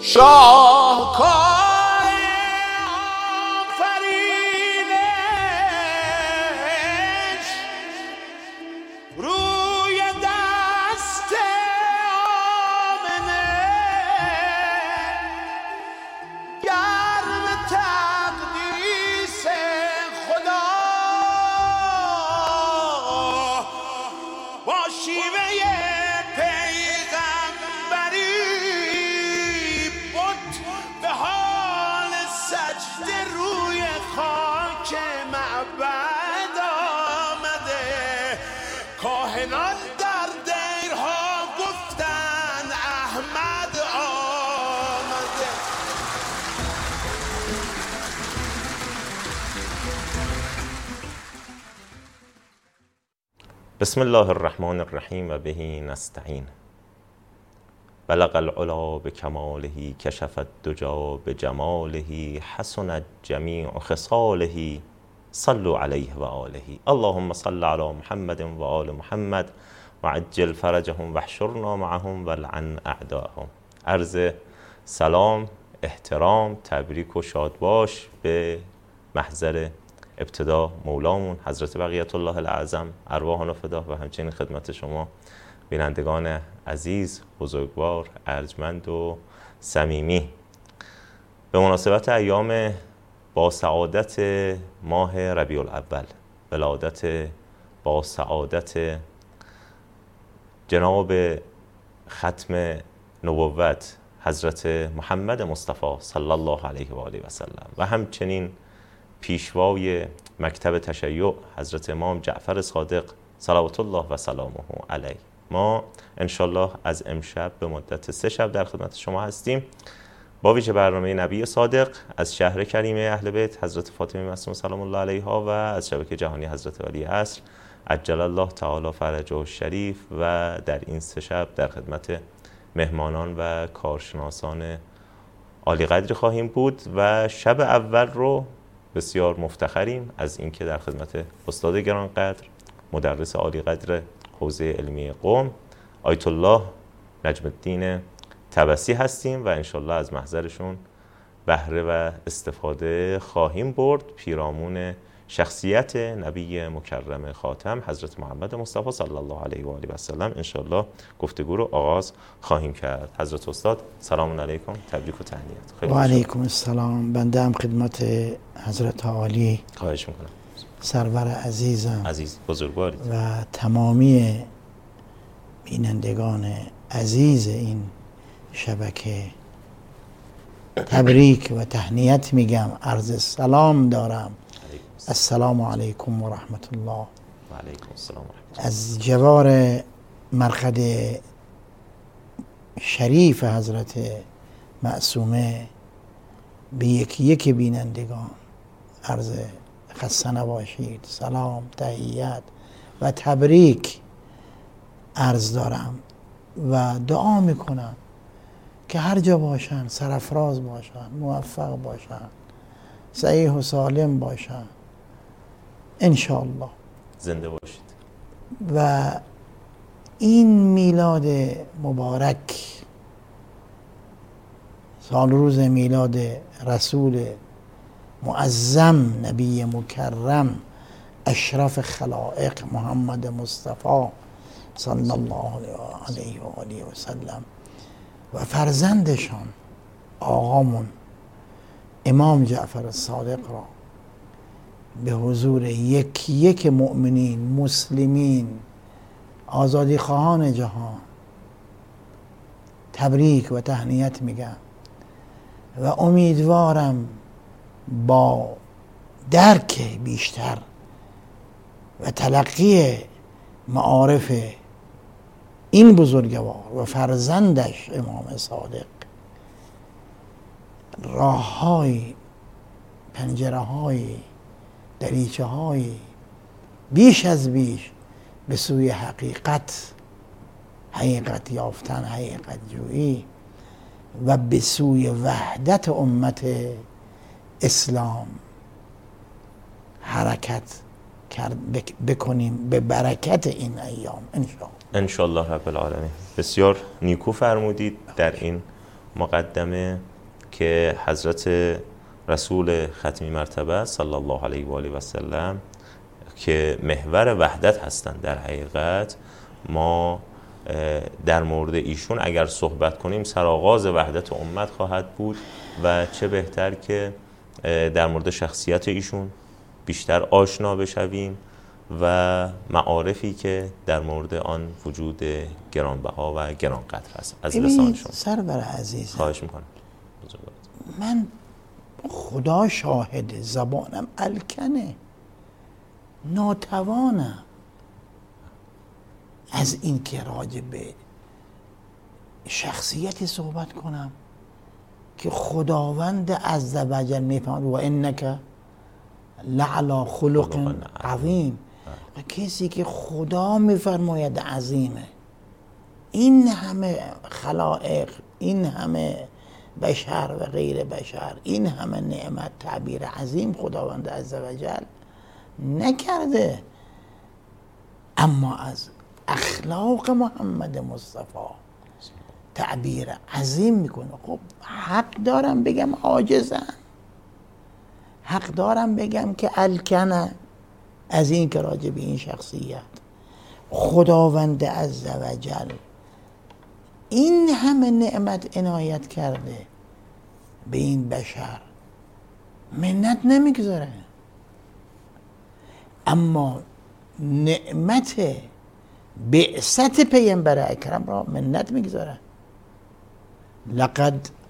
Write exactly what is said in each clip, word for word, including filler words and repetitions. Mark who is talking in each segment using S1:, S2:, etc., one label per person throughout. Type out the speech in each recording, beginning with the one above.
S1: شاهکار
S2: بسم الله الرحمن الرحیم و به نستعین. بلغ العلا بکماله کشف الدجا بجماله حسنت جمیع خصاله صلوا علیه و آله. اللهم صل علی محمد و آل محمد و عجل فرجهم و احشرنا معهم و لعن اعداءهم. عرض سلام، احترام، تبریک و شادباش به محضر ابتدا مولامون حضرت بقیت الله الاعظم، ارواحنا فدا، و همچنین خدمت شما بینندگان عزیز، بزرگوار، ارجمند و صمیمی. به مناسبت ایام با سعادت ماه ربیع الاول، ولادت با سعادت جناب ختم نبوت حضرت محمد مصطفی صلی الله علیه و آله و سلم و همچنین پیشوای مکتب تشیع حضرت امام جعفر صادق صلوات الله و سلامه علیه، ما انشالله از امشب به مدت سه شب در خدمت شما هستیم با ویژه برنامه نبی صادق از شهر کریمه اهل بیت حضرت فاطمه معصومه سلام الله علیها و از شبکه جهانی حضرت ولی عصر عجل الله تعالی فرجه الشریف، و در این سه شب در خدمت مهمانان و کارشناسان عالی قدری خواهیم بود. و شب اول رو بسیار مفتخریم از اینکه در خدمت استاد گرانقدر، مدرس عالی قدر حوزه علمی قم، آیت الله نجم الدین طبسی هستیم و انشالله از محضرشون بهره و استفاده خواهیم برد. پیرامون شخصیت نبی مکرم خاتم حضرت محمد مصطفی صلی الله علیه و آله و سلم انشالله گفتگو رو آغاز خواهیم کرد. حضرت استاد سلام علیکم، تبریک و تهنیت.
S3: و علیکم السلام. بنده هم خدمت حضرت عالی
S2: خواهش میکنم،
S3: سرور عزیزم
S2: عزیز بزرگوارید
S3: و تمامی بینندگان عزیز این شبکه تبریک و تهنیت میگم، عرض سلام دارم. السلام علیکم و رحمت الله.
S2: و علیکم السلام و رحمت الله.
S3: از جوار مرقد شریف حضرت معصومه به یکی یک بینندگان عرض خسته نباشید، سلام، تحیت و تبریک عرض دارم و دعا میکنم که هر جا باشن سرافراز باشن، موفق باشن، صحیح و سالم باشن انشاءالله.
S2: زنده باشید.
S3: و این میلاد مبارک، سال روز میلاد رسول معظم نبی مکرم اشرف خلائق محمد مصطفی صلی الله علیه و آله و سلم و فرزندشان آقامون امام جعفر صادق را به حضور یک یک مؤمنین، مسلمین، آزادی خواهان جهان تبریک و تهنیت میگم و امیدوارم با درک بیشتر و تلقی معارف این بزرگوار و فرزندش امام صادق راه‌های، پنجره‌های، دریچه‌های بیش از بیش به سوی حقیقت، حقیقت یافتن، حقیقت جویی و به سوی وحدت امت اسلام حرکت بکنیم به برکت این ایام انشاءالله.
S2: انشاءالله رب العالمین. بسیار نیکو فرمودید. در این مقدمه که حضرت رسول ختمی مرتبه صلی الله علیه و آله و سلم که محور وحدت هستند، در حقیقت ما در مورد ایشون اگر صحبت کنیم سرآغاز وحدت امت خواهد بود و چه بهتر که در مورد شخصیت ایشون بیشتر آشنا بشویم و معارفی که در مورد آن وجود گرانبها و گرانقدر هست از لسانشون.
S3: سرور عزیز،
S2: خواهش میکنم.
S3: من خدا شاهد زبانم الکنه، ناتوانم از این که راجع به شخصیتی صحبت کنم که خداوند عزوجل میفهمد و انک لعلی خلق عظیم، و کسی که خدا میفرماید عظیمه. این همه خلائق، این همه بشر و غیر بشر، این همه نعمت، تعبیر عظیم خداوند عزوجل نکرده، اما از اخلاق محمد مصطفی تعبیر عظیم میکنه. خب حق دارم بگم عاجزم، حق دارم بگم که الکنه از این که راجع به این شخصیت خداوند عزوجل این همه نعمت عنایت کرده به این بشر، منت نمیگذاره، اما نعمت بعثت پیامبر اکرم را منت میگذاره. لقد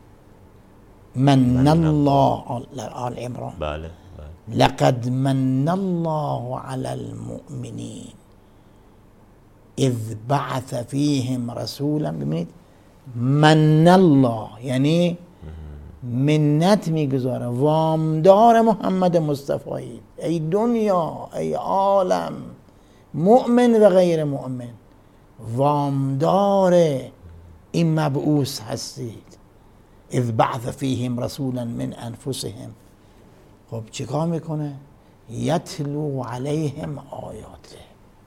S3: من الله آل عمران،
S2: بله بله.
S3: لقد من الله على المؤمنین اذ بعث فیهم رسولا. ببینید من الله یعنی منت میگذاره، وامدار محمد مصطفی، ای دنیا، ای عالم، مؤمن و غیر مؤمن، وامدار این مبعوث هستید. اذ بعث فیهم رسولا من انفسهم. خب چیکار میکنه؟ یتلو علیهم آیاته،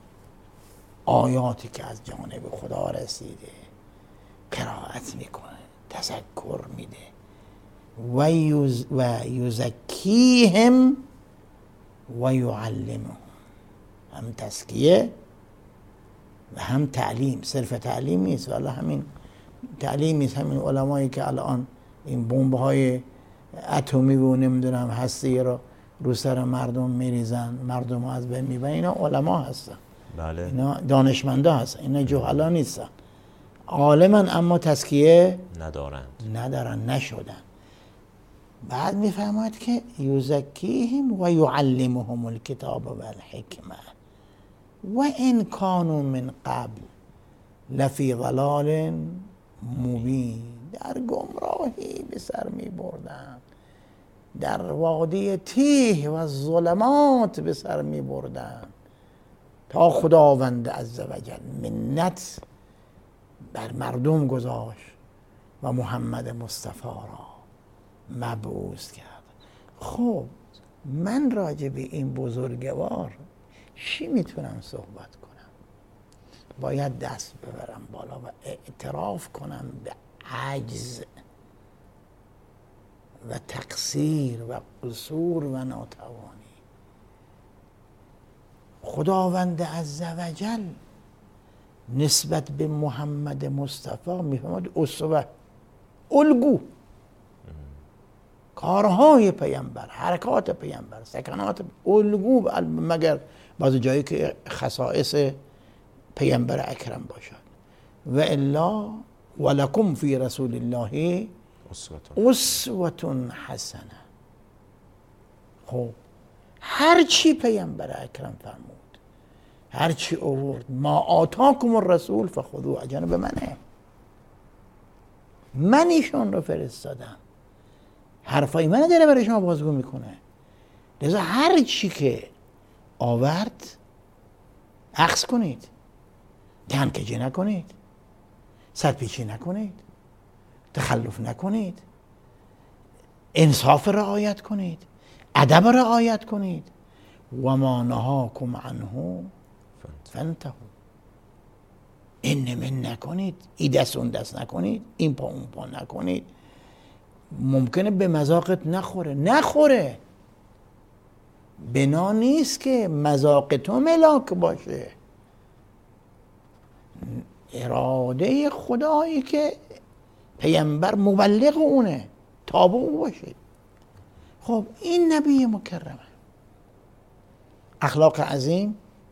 S3: آیاتی که از جانب خدا رسیده قرائت میکنه، تذکر میده. و یز و یزکیهم و یعلمهم، هم تزکیه و هم تعلیم. صرف تعلیم نیست، ولی همین تعلیم نیست. همین علمایی که الان این بمب‌های اتمی و نمیدونم هستی رو رو سر مردم میریزن، مردم از بین میبرن، اینا علما هستن.
S2: بله.
S3: اینا دانشمندا هستن، اینا جهلا نیستن، عالمن اما تزکیه
S2: ندارند،
S3: ندارن، نشدن. بعد میفهمد که یزکیهم و یعلمهم الکتاب و الحکمه و ان کانوا من قبل لفی ضلال مبین. در گمراهی به سر می بردن، در وادی تیه و ظلمات به سر می بردن، تا خداوند عزوجل منت بر مردم گذاشت و محمد مصطفی را مبعوث کرد. خب من راجع به این بزرگوار چی میتونم صحبت کنم؟ باید دست ببرم بالا و اعتراف کنم به عجز و تقصیر و قصور و ناتوانی. خداوند عزوجل نسبت به محمد مصطفی میفهمد اسوه، الگو، کارهای پیامبر، حرکات پیامبر، سکنات، الگو، مگر بعض جایی که خصائص پیامبر اکرم باشد. و الا ولکم فی رسول الله اسوة حسنه. خب هر چی پیامبر اکرم فرمود، هر چی آورد، ما آتاکم الرسول فخذوه، جانب منه، من ایشان رو فرستادم، حرفای من داره برای شما بازگو میکنه. لذا هر چی که آورد اخذ کنید، دهنکجی نکنید، سرپیچی نکنید، تخلف نکنید، انصاف رعایت کنید، ادب رعایت کنید. و ما نهاکم عنه فانتهوا. این من نکنید، این دست اون دست نکنید، این پا اون پا نکنید. ممکنه به مذاقت نخوره، نخوره. بنا نیست که مذاق تو ملاک باشه. اراده خدایی که پیامبر مبلغ اونه، تابع باشه. خب این نبی مکرمه، اخلاق عظیم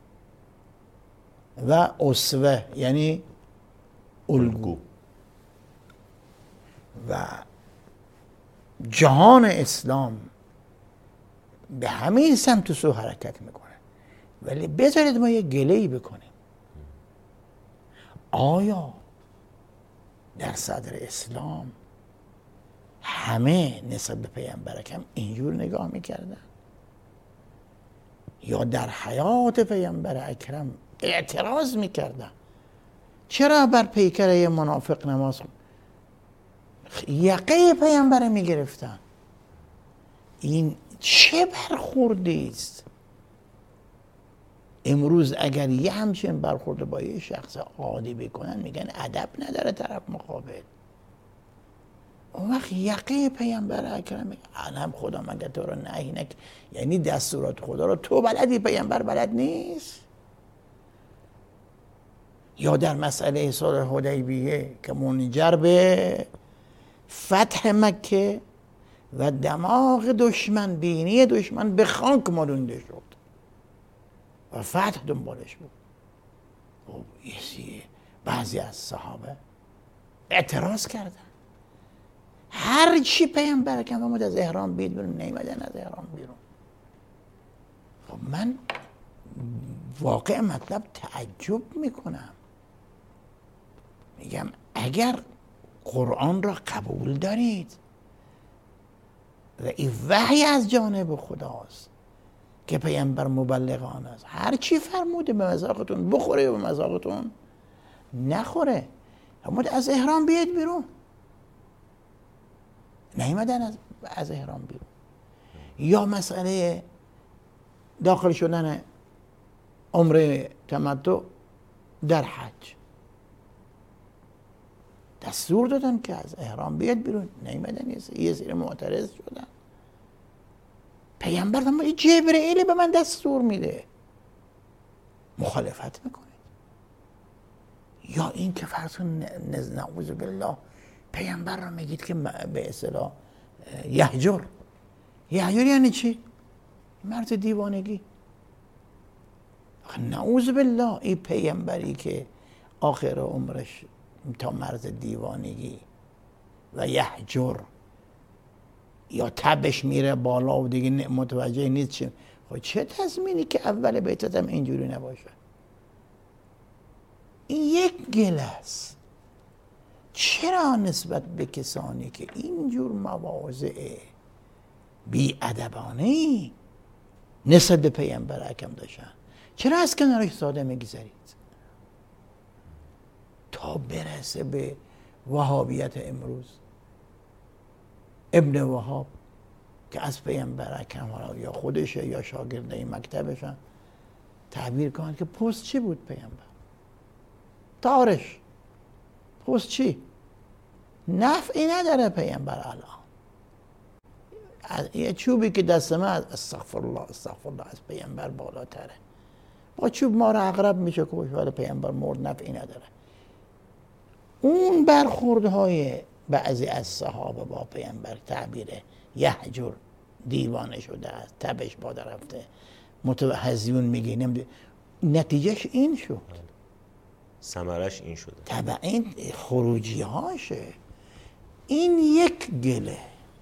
S3: و اسوه یعنی الگو. و جهان اسلام به همین سمت و سو حرکت میکنه. ولی بذارید ما یه گله‌ای بکنیم. آیا در صدر اسلام همه نسبت به پیامبر اکرم اینجور نگاه میکردن؟ یا در حیات پیامبر اکرم اعتراض میکردن؟ چرا بر پیکر یه منافق نماز خون؟ یقه پیامبر میگرفتن. این چه برخوردی است؟ امروز اگر یه همچین برخورد با یه شخص عادی بکنن میگن ادب نداره طرف مقابل. اون وقت یقه پیامبر اکرم میگه علم خدا مگه تو رو نهی نک، یعنی دستورات خدا رو تو بلدی پیامبر بلد نیست؟ یا در مسئله صلح حدیبیه که منجر به فتح مکه و دماغ دشمن، بینی دشمن به خاک مالونده شد و فتح دنبالش بود. خب بعضی از صحابه اعتراض کردن، هر چی پیامبر کم فرمود از احرام بید بیرون، نیومدن از احرام بیرون. خب من واقع مطلب تعجب میکنم، میگم اگر قرآن را قبول دارید و این وحی از جانب خداست که پیامبر مبلغان است، هر چی فرموده به مذاقتون بخوره و به مذاقتون نخوره. فرمود از احرام بیاید بیرون، نیومدن از, از احرام بیرون. یا مسئله داخل شدن عمره تمتع در حج، دستور دادن که از احرام بیاد بیرون، نیومدن، یه سری معترض شدن. پیامبر فرمود جبرئیل به من دستور میده، مخالفت میکنید. یا این که فرض نعوذ بالله پیامبر رو میگید که به اصطلاح یهجر. یهجر یعنی چی؟ مرد دیوانگی. نعوذ بالله این پیامبری که آخر عمرش تا مرز دیوانگی و یهجر یا تبش میره بالا و دیگه متوجه نیست چی. خب چه تضمینی که اول بیتت هم اینجوری نباشه؟ این یک گله است. چرا نسبت به کسانی که اینجور مواضع بی‌ادبانه‌ای نسبت به پیامبر اکرم داشتن، چرا از کنارش ساده میگذارید تا برسه به وهابیت امروز؟ ابن وهاب که از پیامبر اکرم یا خودشه یا شاگرده مکتبشن تعبیر کنن که پست چی بود پیامبر؟ تارش پست چی؟ نفعی نداره پیامبر الان. یه چوبی که دست من استغفر الله استغفر الله از پیامبر بالاتره. با چوب ما رو عقرب میشه کش، ولی پیامبر مرد نفعی نداره. اون برخوردهای بعضی از صحابه با پیامبر تعبیر یهجر، دیوانه شده است، تبش بالا رفته، متوهزیون میگه، نمیده، نتیجهش این شد،
S2: ثمرش این شده.
S3: طبعا این خروجی هاشه. این یک گله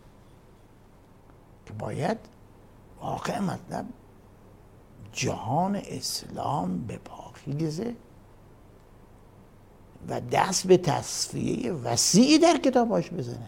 S3: که باید واقع مطلب جهان اسلام به پاکیزه و دست به تصفیه وسیعی در کتاباش بزنه.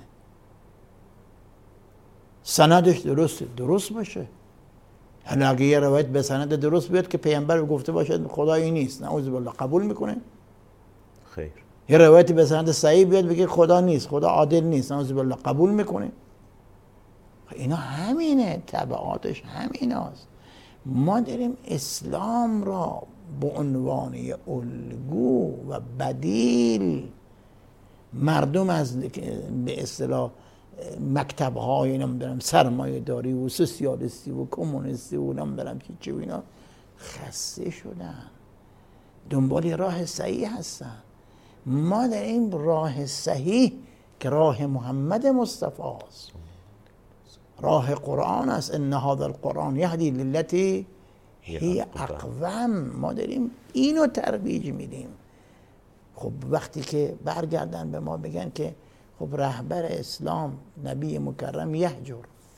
S3: سندش درست درست باشه. حالا اگه یه روایت به سند درست بیاد که پیامبر گفته باشه خدایی نیست، نعوذ بالله، قبول میکنه؟
S2: خیر.
S3: یه روایتی به سند صحیح بیاد بگه خدا نیست، خدا عادل نیست، نعوذ بالله، قبول میکنه؟ اینا همینه، تبعاتش همیناست. ما داریم اسلام را به عنوان الگو و بدیل مردم از به اصطلاح مکتب‌های نمیدونم سرمایه داری و سوسیالیستی و کمونیستی و نمیدونم چی چی و اینا خسته شدن، دنبال راه صحیح هستن. ما در این راه صحیح که راه محمد مصطفی است، راه قرآن است، ان هذا القرآن یهدی للتی هی اقوم، ما داریم اینو ترویج میدیم. خب وقتی که برگردن به ما بگن که خب رهبر اسلام نبی مکرم یهجر،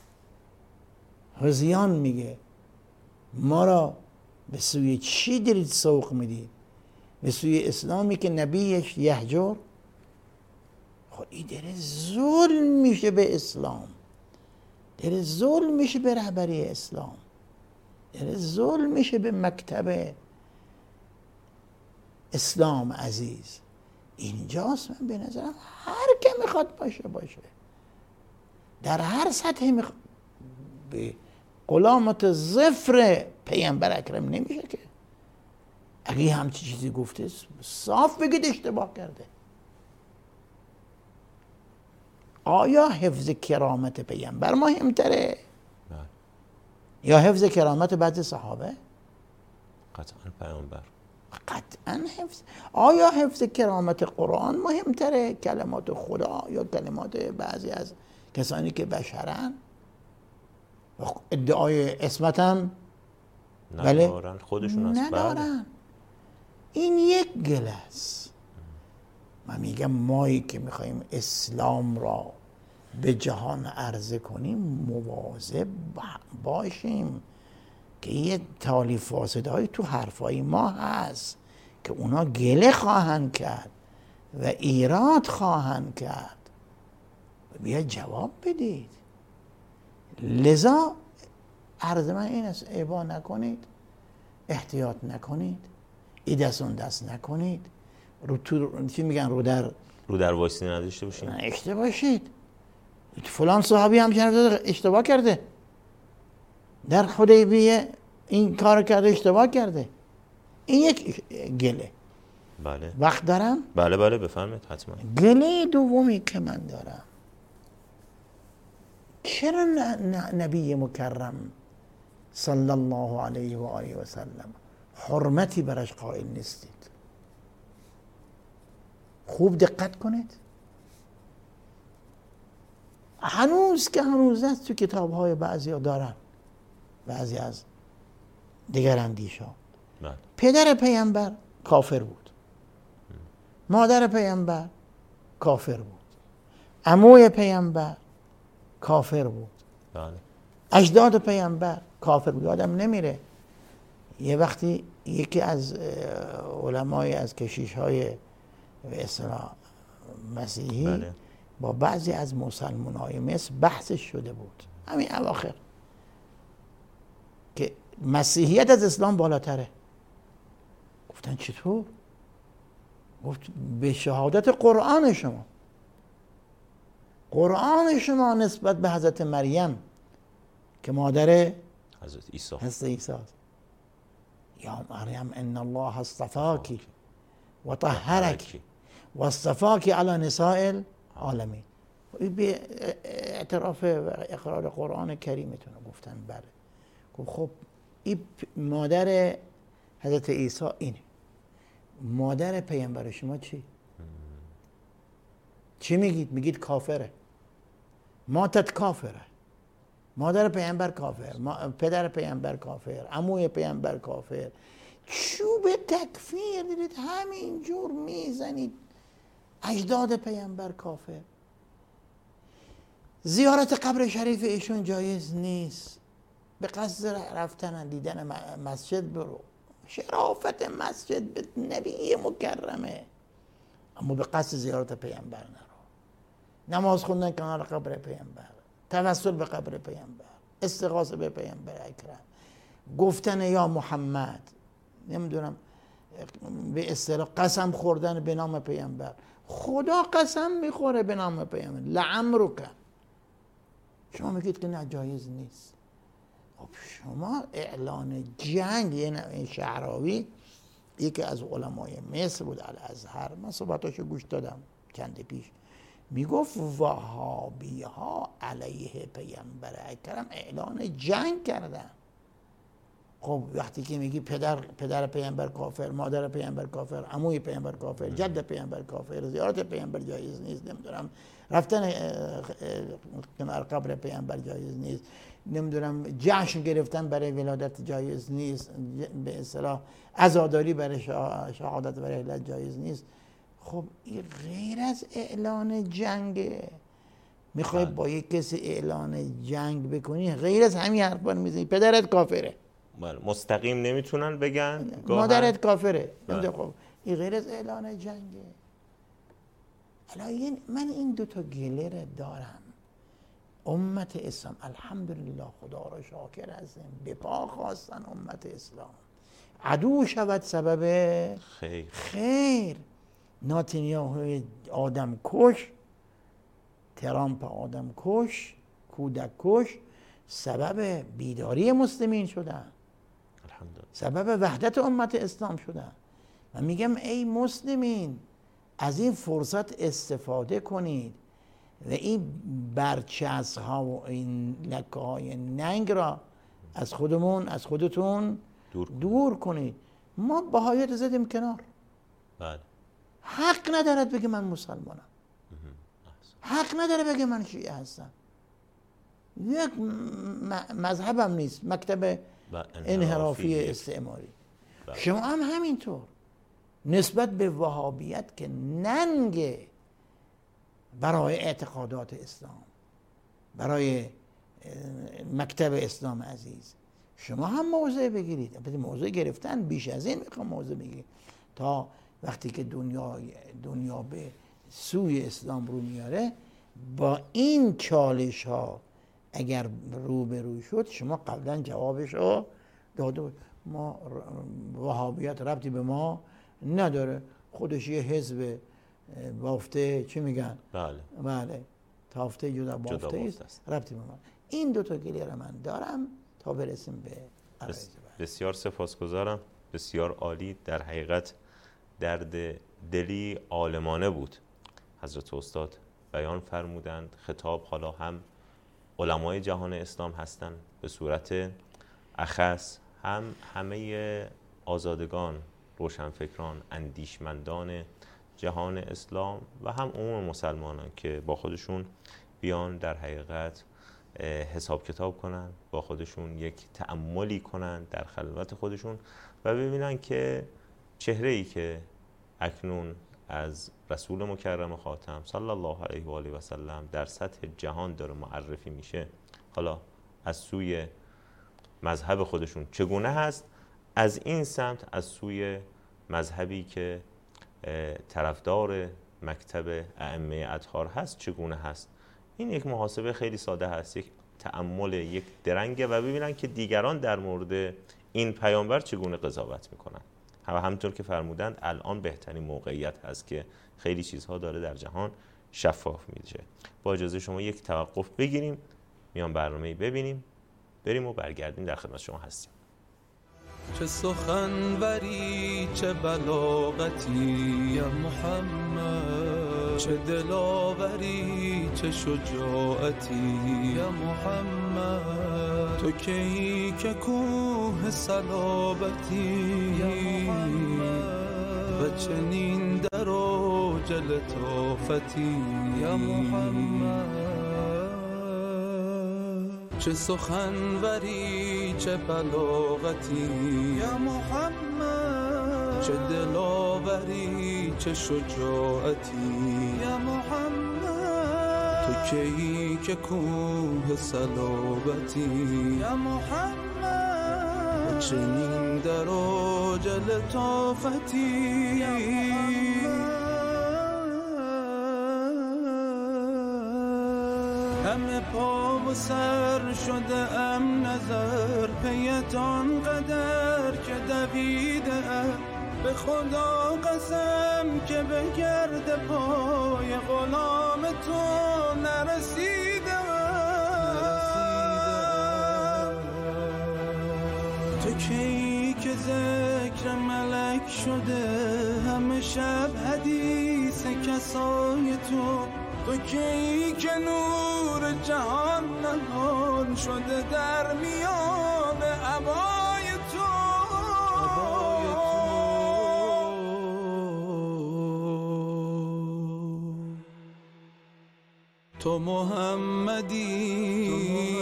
S3: هذیان میگه ما را به سوی چی دارید سوق میدید؟ به سوی اسلامی که نبیش یهجر. خب این داره ظلم میشه به اسلام، داره ظلم میشه به رهبری اسلام، داره ظلم میشه به مکتب اسلام عزیز. اینجاست من به نظرم هر که میخواد باشه باشه، در هر سطح میخواد به غلامت ظفر پیامبر اکرم نمیشه که اگه همچی چیزی گفته صاف بگید اشتباه کرده. آیا حفظ کرامت پیامبر مهمتره یا حفظ کرامت بعضی صحابه؟
S2: قطعا پیامبر.
S3: قطعا حفظ. آیا حفظ کرامت قرآن مهمتره کلمات خدا یا کلمات بعضی از کسانی که بشرن ادعای عصمت هم
S2: ندارن؟ خودشون هست.
S3: ندارن. این یک گله است. من میگم مایی که میخوایم اسلام را به جهان عرضه کنیم مواظب باشیم که یه تالی فاسدهایی تو حرفای ما هست که اونا گله خواهند کرد و ایراد خواهند کرد. بیا جواب بدید. لذا عرض من این است، ابا نکنید، احتیاط نکنید، ای دست اون دست نکنید، رو تو چی میگن رو در
S2: رو در وایسی نداشته باشید.
S3: اشتباه باشید. فلان صحابی هم اشتباه کرده، در حدیبیه این کار کرده، اشتباه کرده. این یک گله.
S2: بله.
S3: وقت دارم؟
S2: بله بله بفرمایید حتما.
S3: گله دومی که من دارم، چرا نبی مکرم صلی الله علیه و آله و سلم حرمتی برش قائل نیستید؟ خوب دقت کنید. هنوز که هنوز است تو کتاب های بعضی ها دارن، بعضی از دیگر اندیش ها. پدر پیامبر کافر بود، مادر پیامبر کافر بود، عموی پیامبر کافر بود،
S2: بله.
S3: اجداد پیامبر کافر بود. آدم نمیره. یه وقتی یکی از علمای از کشیش های به اصطلاح مسیحی
S2: بله.
S3: با بعضی از مسلمان های مصر بحثش شده بود همین اواخر که مسیحیت از اسلام بالاتره. گفتن چطور؟ گفت به شهادت قرآن شما، قرآن شما نسبت به حضرت مریم که مادر
S2: حضرت عیسی
S3: حضرت عیسی است، یا مریم ان الله اصطفاکی و طهرکی و اصطفاکی علی نساء العالمین. به اعتراف و اقرار قرآن کریمتون گفتن بله. گفت خب این مادر حضرت عیسی اینه، مادر پیامبر شما چی؟ چی میگید؟ میگید کافره، ماتت کافره، مادر پیامبر کافر، پدر پیامبر کافر، عموی پیامبر کافر. چوب تکفیر دارید همینجور میزنید. اجداد پیامبر کافر. زیارت قبر شریف ایشون جایز نیست. به قصد رفتن دیدن مسجد برو، شرافت مسجد به نبی مکرمه، اما به قصد زیارت پیامبر نرو. نماز خوندن کنار قبر پیامبر، توسل به قبر پیامبر، استغاثه به پیامبر اکرم، گفتن یا محمد، نمیدونم به اصطلاح قسم خوردن به نام پیامبر. خدا قسم میخوره به نام پیامبر، لعمرک. شما میگید که نه جایز نیست. خب شما اعلان جنگ، یعنی شعراوی یکی از علمای مصر بود الازهر، من صحبتاشو گوش دادم چند پیش، میگفت وهابی ها علیه پیامبر اکرم اعلان جنگ کردن. خب وقتی که میگی پدر پدر پیامبر کافر، مادر پیامبر کافر، عموی پیامبر کافر، جد پیامبر کافر، زیارت پیامبر جایز نیست، نمیدونم رفتن کنار قبر پیامبر جایز نیست، نمیدونم جشن گرفتن برای ولادت جایز نیست، به اصطلاح عزاداری برای شهادت برای اهل جایز نیست. خب این غیر از اعلان جنگه. میخوای با یک کسی اعلان جنگ بکنی، غیر از همین حرفا میزنی پدرت کافره،
S2: مستقیم نمیتونن بگن
S3: مادرت کافره. خب این غیر از اعلان جنگه. الان من این دو تا گله دارم. امت اسلام الحمدلله خدا را شاکر هستیم، به پا خواستن امت اسلام، عدو شود سبب
S2: خیر
S3: خیر. ناتانیاهو آدم کش، ترامپ آدم کش، کودک کش، سبب بیداری مسلمین شدن، سبب وحدت امت اسلام شدن. من میگم ای مسلمین از این فرصت استفاده کنید و این برچسب ها و این لکه های ننگ را از خودمون از خودتون
S2: دور,
S3: دور کنید. ما بهاییت زدیم کنار.
S2: بله.
S3: حق ندارد بگه من مسلمانم، حق نداره بگه من شیعه هستم. یک مذهبم نیست، مکتب انحرافی استعماری. شما هم همینطور نسبت به وهابیت که ننگه برای اعتقادات اسلام، برای مکتب اسلام عزیز، شما هم موضع بگیرید. البته موضع گرفتن بیش از این میخوام موضع بگیرید تا وقتی که دنیا دنیا به سوی اسلام رو میاره. با این چالش ها اگر رو به رو شد، شما قبلا جوابش رو داده بود. ما وهابیت ربطی به ما نداره، خودش یه حزب بافته، چی میگن؟
S2: بله
S3: بله تافته جدا بافته است، ربطی به ما. این دوتا گلیه رو من دارم تا برسیم به
S2: بس بسیار سپاسگزارم، بسیار عالی. در حقیقت درد دلی عالمانه بود حضرت استاد بیان فرمودند. خطاب حالا هم علمای جهان اسلام هستند به صورت اخص، هم همه آزادگان، روشنفکران، اندیشمندان جهان اسلام و هم عموم مسلمانان که با خودشون بیان در حقیقت حساب کتاب کنن، با خودشون یک تأملی کنن در خلوت خودشون و ببینن که چهره ای که اکنون از رسول مکرم خاتم صلی الله علیه و آله و سلم در سطح جهان داره معرفی میشه، حالا از سوی مذهب خودشون چگونه هست، از این سمت از سوی مذهبی که طرفدار مکتب ائمه اطهار هست چگونه هست. این یک محاسبه خیلی ساده هست، یک تأمل، یک درنگه و ببینن که دیگران در مورد این پیامبر چگونه قضاوت میکنن. و همونطور که فرمودند الان بهترین موقعیت هست که خیلی چیزها داره در جهان شفاف میشه. با اجازه شما یک توقف بگیریم، میان برنامه‌ای ببینیم، بریم و برگردیم در خدمت شما هستیم.
S1: چه سخنوری چه بلاغتی یا محمد، چه دلاوری چه شجاعتی یا محمد، تو کی که کوه صلابتی یا محمد، و چنین در و جلطافتی یا محمد. چه سخنوری چه بلاغتی یا محمد، چه دلاوری چه شجاعتی یا محمد، تو کی که کوه صلابتی یا محمد، و چنین در اوج لطافتی یا محمد. همه پا و سر شده ام نظر پیتان قدر که دویده به خدا قسم که به گرد پای غلام تو نرسیده. تو کی که ذکر ملک شده همه شب حدیث کسای تو، تو کی که نور جهان نهان شده در میان عبای تو. تو محمدی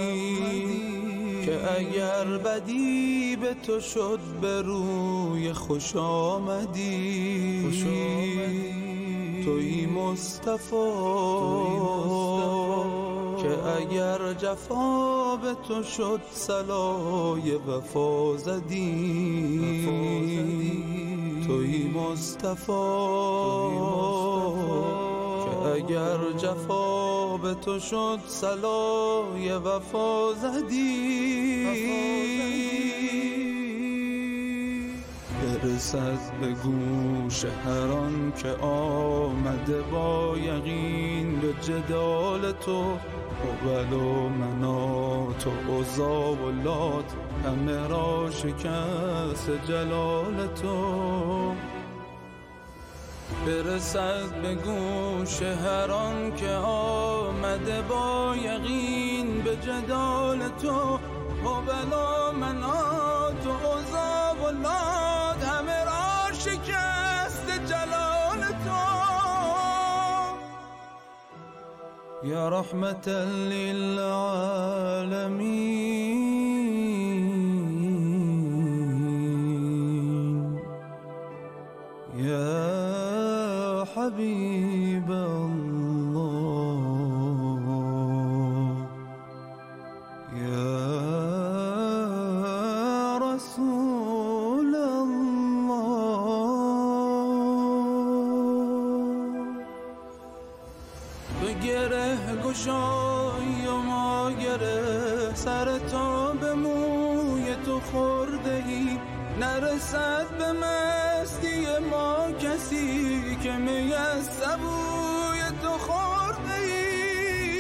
S1: که اگر بدی به تو شد به روی خوش آمدی، توی مصطفی که اگر جفا به تو شد صلای وفا زدی، توی مصطفی که اگر جفا به تو شد صلای وفا زدی. برسد به گوش هر آن که آمده با یقین به جدال تو، هبل و منات و عزا و لات همه را شکست جلال تو. برسد به گوش هر آن که آمده با یقین به جدال تو، هبل و منات و عزا و لات همه را شکست جلال تو. یا رحمت للعالمین، یا حبیب الله، یا رسول الله. تو گره گشایی و ما گره سر تا به موی تو خورده ای، نرسد به مستی ما کسی که می از سبوی تو خورده ای.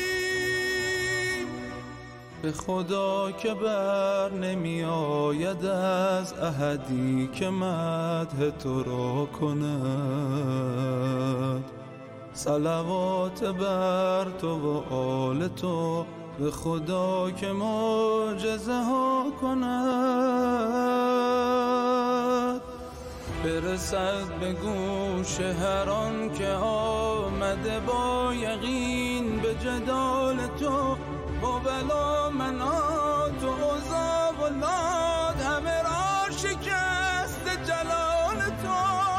S1: به خدا که بر نمی آید از احدی که مدح تو را کند، صلوات بر تو و آل تو به خدا که معجزه ها کند. برسد به گوش هر آن که آمده با یقین به جدال تو، هبل و منات و عزا و لات همه را شکست جلال تو.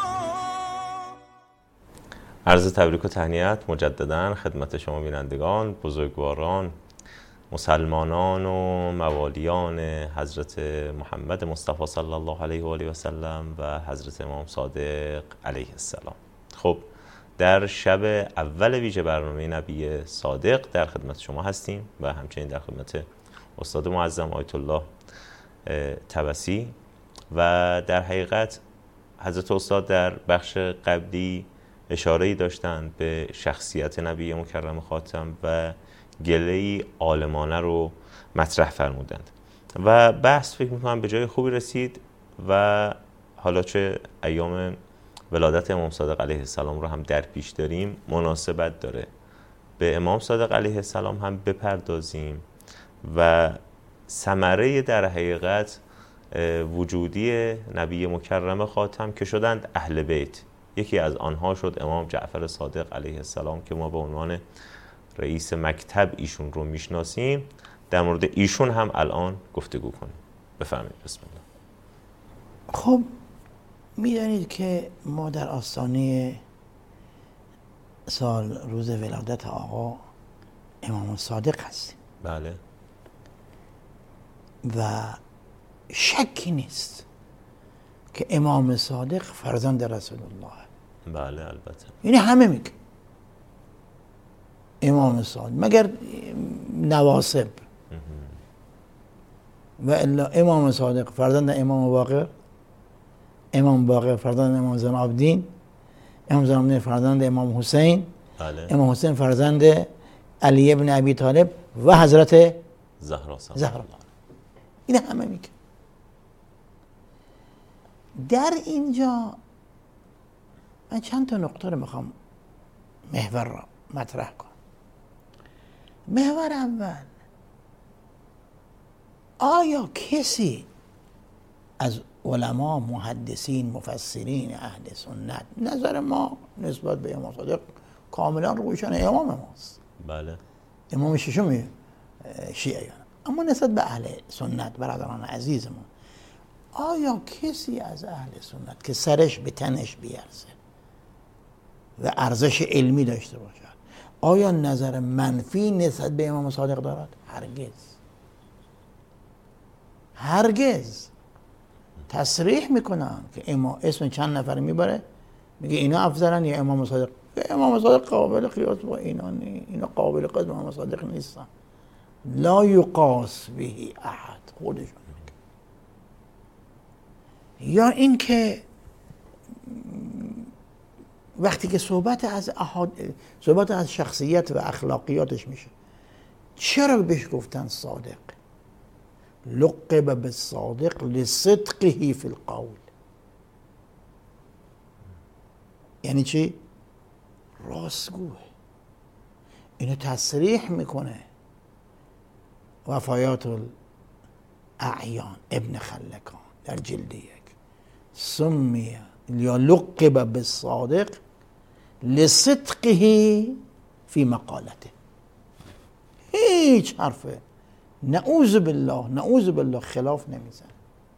S2: عرض تبریک و تهنیت مجدداً خدمت شما بینندگان، بزرگواران، مسلمانان و موالیان حضرت محمد مصطفی صلی الله علیه و آله و سلم و حضرت امام صادق علیه السلام. خب در شب اول ویژه برنامه نبی صادق در خدمت شما هستیم و همچنین در خدمت استاد معظم آیت الله طبسی. و در حقیقت حضرت استاد در بخش قبلی اشاره‌ای داشتند به شخصیت نبی مکرم خاتم و گله‌ای عالمانه رو مطرح فرمودند و بحث فکر می‌کنم به جای خوبی رسید و حالا چه ایام ولادت امام صادق علیه السلام رو هم در پیش داریم، مناسبت داره به امام صادق علیه السلام هم بپردازیم و ثمره در حقیقت وجودی نبی مکرم خاتم که شدند اهل بیت. یکی از آنها شد امام جعفر صادق علیه السلام که ما به عنوان رئیس مکتب ایشون رو میشناسیم. در مورد ایشون هم الان گفتگو کنیم. بفرمایید. بسم الله.
S3: خب میدانید که ما در آستانه سال روز ولادت آقا امام صادق هستیم.
S2: بله.
S3: و شکی نیست که امام صادق فرزند رسول الله.
S2: بله البته.
S3: یعنی همه میگه امام صادق مگر نواسب و الا امام صادق فرزند امام باقر، امام باقر فرزند امام زین العابدین، امام زین العابدین فرزند امام حسین،
S2: بله.
S3: امام حسین فرزند علی ابن ابی طالب و حضرت
S2: زهرا.
S3: زهرا. این همه میگه. در اینجا من چند تا نقطه رو میخوام محور را مطرح کنم. محور اول، آیا کسی از علما، محدثین، مفسرین اهل سنت، نظر ما نسبت به امام صادق کاملا روشن، امام ماست،
S2: بله،
S3: امام ششم شیعیان، اما نسبت به اهل سنت برادران عزیزمون، آیا کسی از اهل سنت که سرش به تنش بیارزه و ارزش علمی داشته باشد، آیا نظر منفی نسبت به امام صادق دارد؟ هرگز هرگز. تصریح میکنن که امام، اسم چند نفر میبره میگه اینا افضلن یا امام صادق. امام صادق قابل قیاس با اینا نی، اینا قابل قیاس با امام صادق نیستن. لا یقاس به احد، خودشون میگه. یا اینکه وقتی که صحبت از احاد... صحبت از شخصیت و اخلاقیاتش میشه، چرا بهش گفتن صادق؟ لقب بالصادق لصدقه فی القول. یعنی چی؟ راستگوه. اینو تصریح میکنه وفایات الاعیان ابن خلکان در جلد یک، سمی یا لقب بالصادق لصدقه فی مقالته. هیچ حرفه نعوذ بالله نعوذ بالله خلاف نمیزن.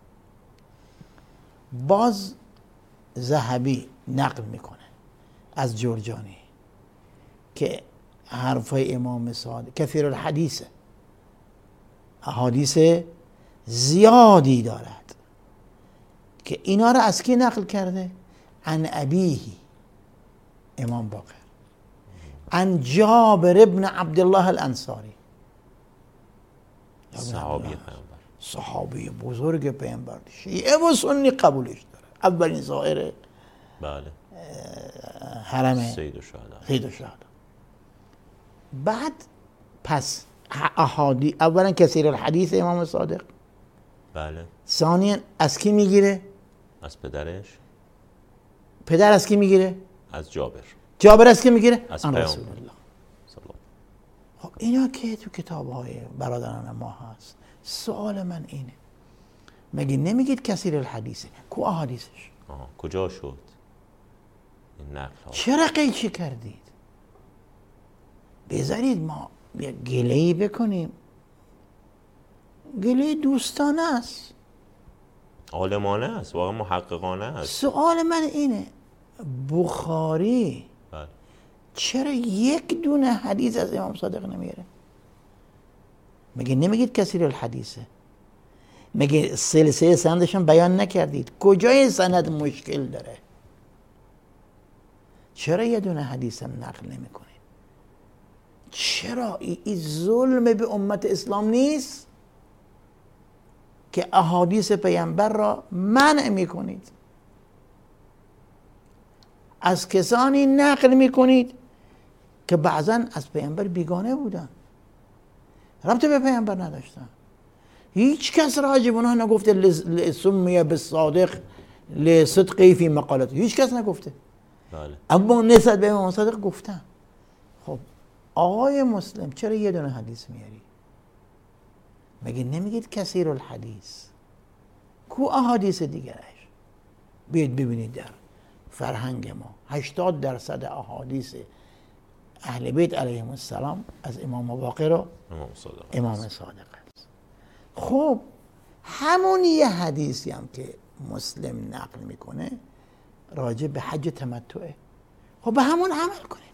S3: باز ذهبی نقل میکنه از جرجانی که حرفای امام صادق کثیر الحدیثه، احادیث زیادی دارد، که اینا رو از کی نقل کرده؟ عن ابیه، امام باقر، عن جابر ابن عبدالله الانصاری،
S2: صحابی پیامبر،
S3: صحابی بزرگ پیامبر، شیعه و سنی قبولش داره، اولین زائر
S2: بله
S3: حرم
S2: سید الشهدا.
S3: سید الشهدا. بعد پس احادی، اولا کثیر الحدیث امام صادق،
S2: بله،
S3: ثانیا از کی میگیره؟
S2: از پدرش.
S3: پدر از کی میگیره؟
S2: از جابر.
S3: جابر از کی میگیره؟
S2: از
S3: عن
S2: پیامبر.
S3: رسول الله. خب اینا که تو کتاب‌های برادران ما هست. سوال من اینه، مگه نمیگید کثیر الحدیثه؟ کو احادیثش؟
S2: آه. کجا شد این نقل ها؟
S3: چرا قیچی کردید؟ بذارید ما یه گله‌ای بکنیم، گله دوستانه است،
S2: عالمانه است، واقعا محققانه است.
S3: سوال من اینه، بخاری
S2: بله.
S3: چرا یک دونه حدیث از امام صادق نمیاره؟ مگه نمیگید کثیر الحدیثه؟ مگه سلسله سندشون بیان نکردید؟ کجای سند مشکل داره؟ چرا یه دونه حدیث هم نقل نمیکنید؟ چرا این ظلم به امت اسلام نیست که احادیث پیامبر را منع میکنید؟ از کسانی نقل میکنید که بعضا از پیامبر بیگانه بودن، ربط به پیامبر نداشتن، هیچ کس راجب اونها نگفته سمی بالصادق لصدقه فی مقالته، هیچ کس نگفته.
S2: بله.
S3: اما نسبت به امام صادق گفتن. خب آقای مسلم چرا یه دونه حدیث میاری؟ مگه نمیگید کثیر الحدیث؟ کو احادیث دیگرش؟ بیاید ببینید در فرهنگ ما هشتاد درصد احادیث اهل بیت علیهم السلام از امام باقر و
S2: امام صادق
S3: امام صادق است. خب همون یه حدیثی هم که مسلم نقل میکنه راجع به حج تمتعه، خب به همون عمل کنید.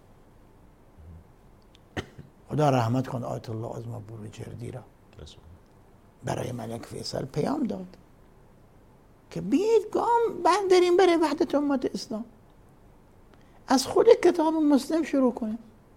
S3: خدا رحمت کن آیت الله عظمت بروجردی را برای ملک فیصل پیام داد که بیاید گام برداریم برای وحدت امت اسلام، از خود کتاب مسلم شروع کنیم.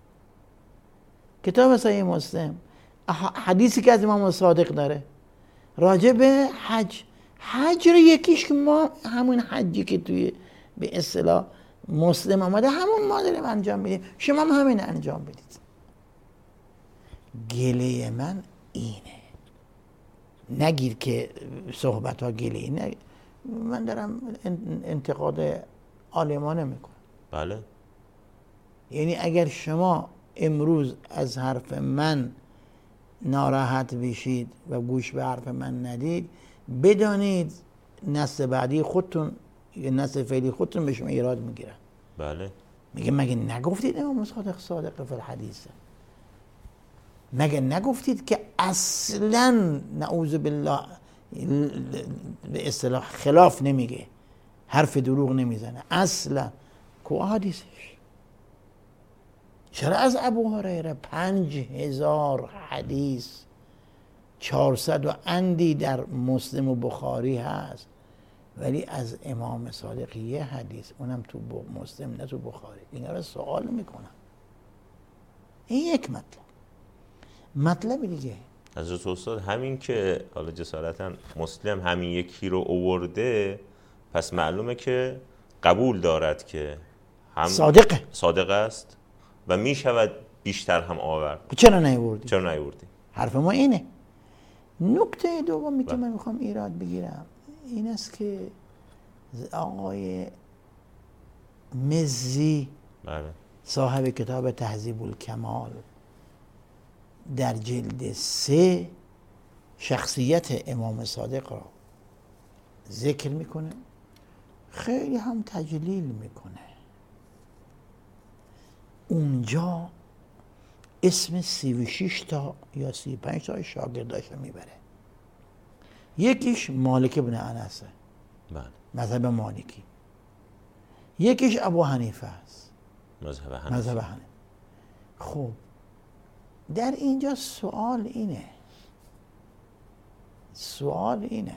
S3: کتاب صحیح مسلم حدیثی که از امام صادق داره راجع به حج، حج رو یکیش که ما همون حجی که توی به اصطلاح مسلم آمده همون ما داریم انجام میدیم، شما هم همین انجام بدید. گله من اینه، نگیر که صحبت ها گله، نه من دارم انتقاد عالما نمیکنم.
S2: بله.
S3: یعنی اگر شما امروز از حرف من ناراحت بشید و گوش به حرف من ندید، بدانید نسل بعدی خودتون یا نسل فعلی خودتون به شما ایراد میگیرن.
S2: بله.
S3: میگه مگه نگفتید امام صادق صادق فی الحدیث؟ مگه نگفتید که اصلا نعوذ بالله به اصطلاح خلاف نمیگه، حرف دروغ نمیزنه اصلا؟ کو حدیثش؟ چرا از ابو هریره پنج هزار حدیث چهارصد و اندی در مسلم و بخاری هست، ولی از امام صادق یه حدیث، اونم تو مسلم نه تو بخاری. اینا رو سوال میکنم. این یک مطلب. مطلب دیگه
S2: حضرت استاد همین که حالا جسارتا مسلم همین یکی رو آورده، پس معلومه که قبول دارد که هم
S3: صادقه
S2: صادق است و می شود بیشتر هم آورد.
S3: چرا نیاوردی؟
S2: چرا نیاوردی؟
S3: حرف ما اینه. نکته دومی که من میخوام ایراد بگیرم این است که آقای مزی
S2: بله.
S3: صاحب کتاب تهذیب الکمال در جلد سه شخصیت امام صادق را ذکر میکنه، خیلی هم تجلیل میکنه. اونجا اسم سی و شش تا یا سی و پنج تا شاگرداش میبره. یکیش مالک ابن انسه،
S2: بله.
S3: مذهب مالکی. یکیش ابو حنیفه است،
S2: مذهب حنیفه.
S3: مذهب حنیفه. خب در اینجا سوال اینه سوال اینه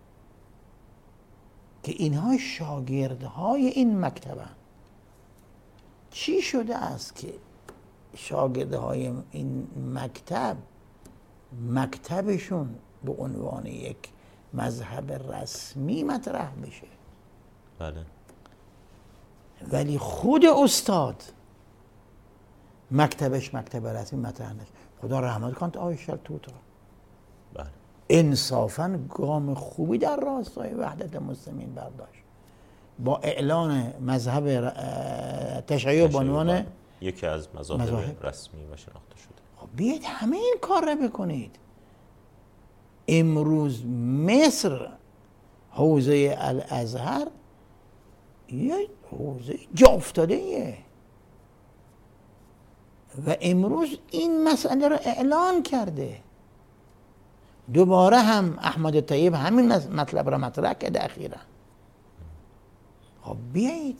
S3: که اینها شاگردهای این مکتبن. چی شده است که شاگردهای این مکتب مکتبشون به عنوان یک مذهب رسمی مطرح بشه،
S2: بله.
S3: ولی خود استاد مکتبش مکتب رسمی مطرح نشه؟ خدا رحمت کند آقای شلتوت را.
S2: بله.
S3: انصافاً گام خوبی در راستای وحدت مسلمین برداشت با اعلان مذهب تشیع به عنوان
S2: یکی از مذاهب,
S3: مذاهب
S2: رسمی و شناخته شده.
S3: خب بیایید همه این کار را بکنید. امروز مصر حوزه الازهر یه حوزه جا افتاده و امروز این مسئله رو اعلان کرده. دوباره هم احمد طیب همین مطلب را مطرح کرده اخیرا. خب بیایید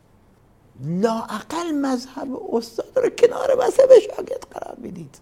S3: لااقل مذهب استاد رو کنار مذهب شاگرد قرار بدید.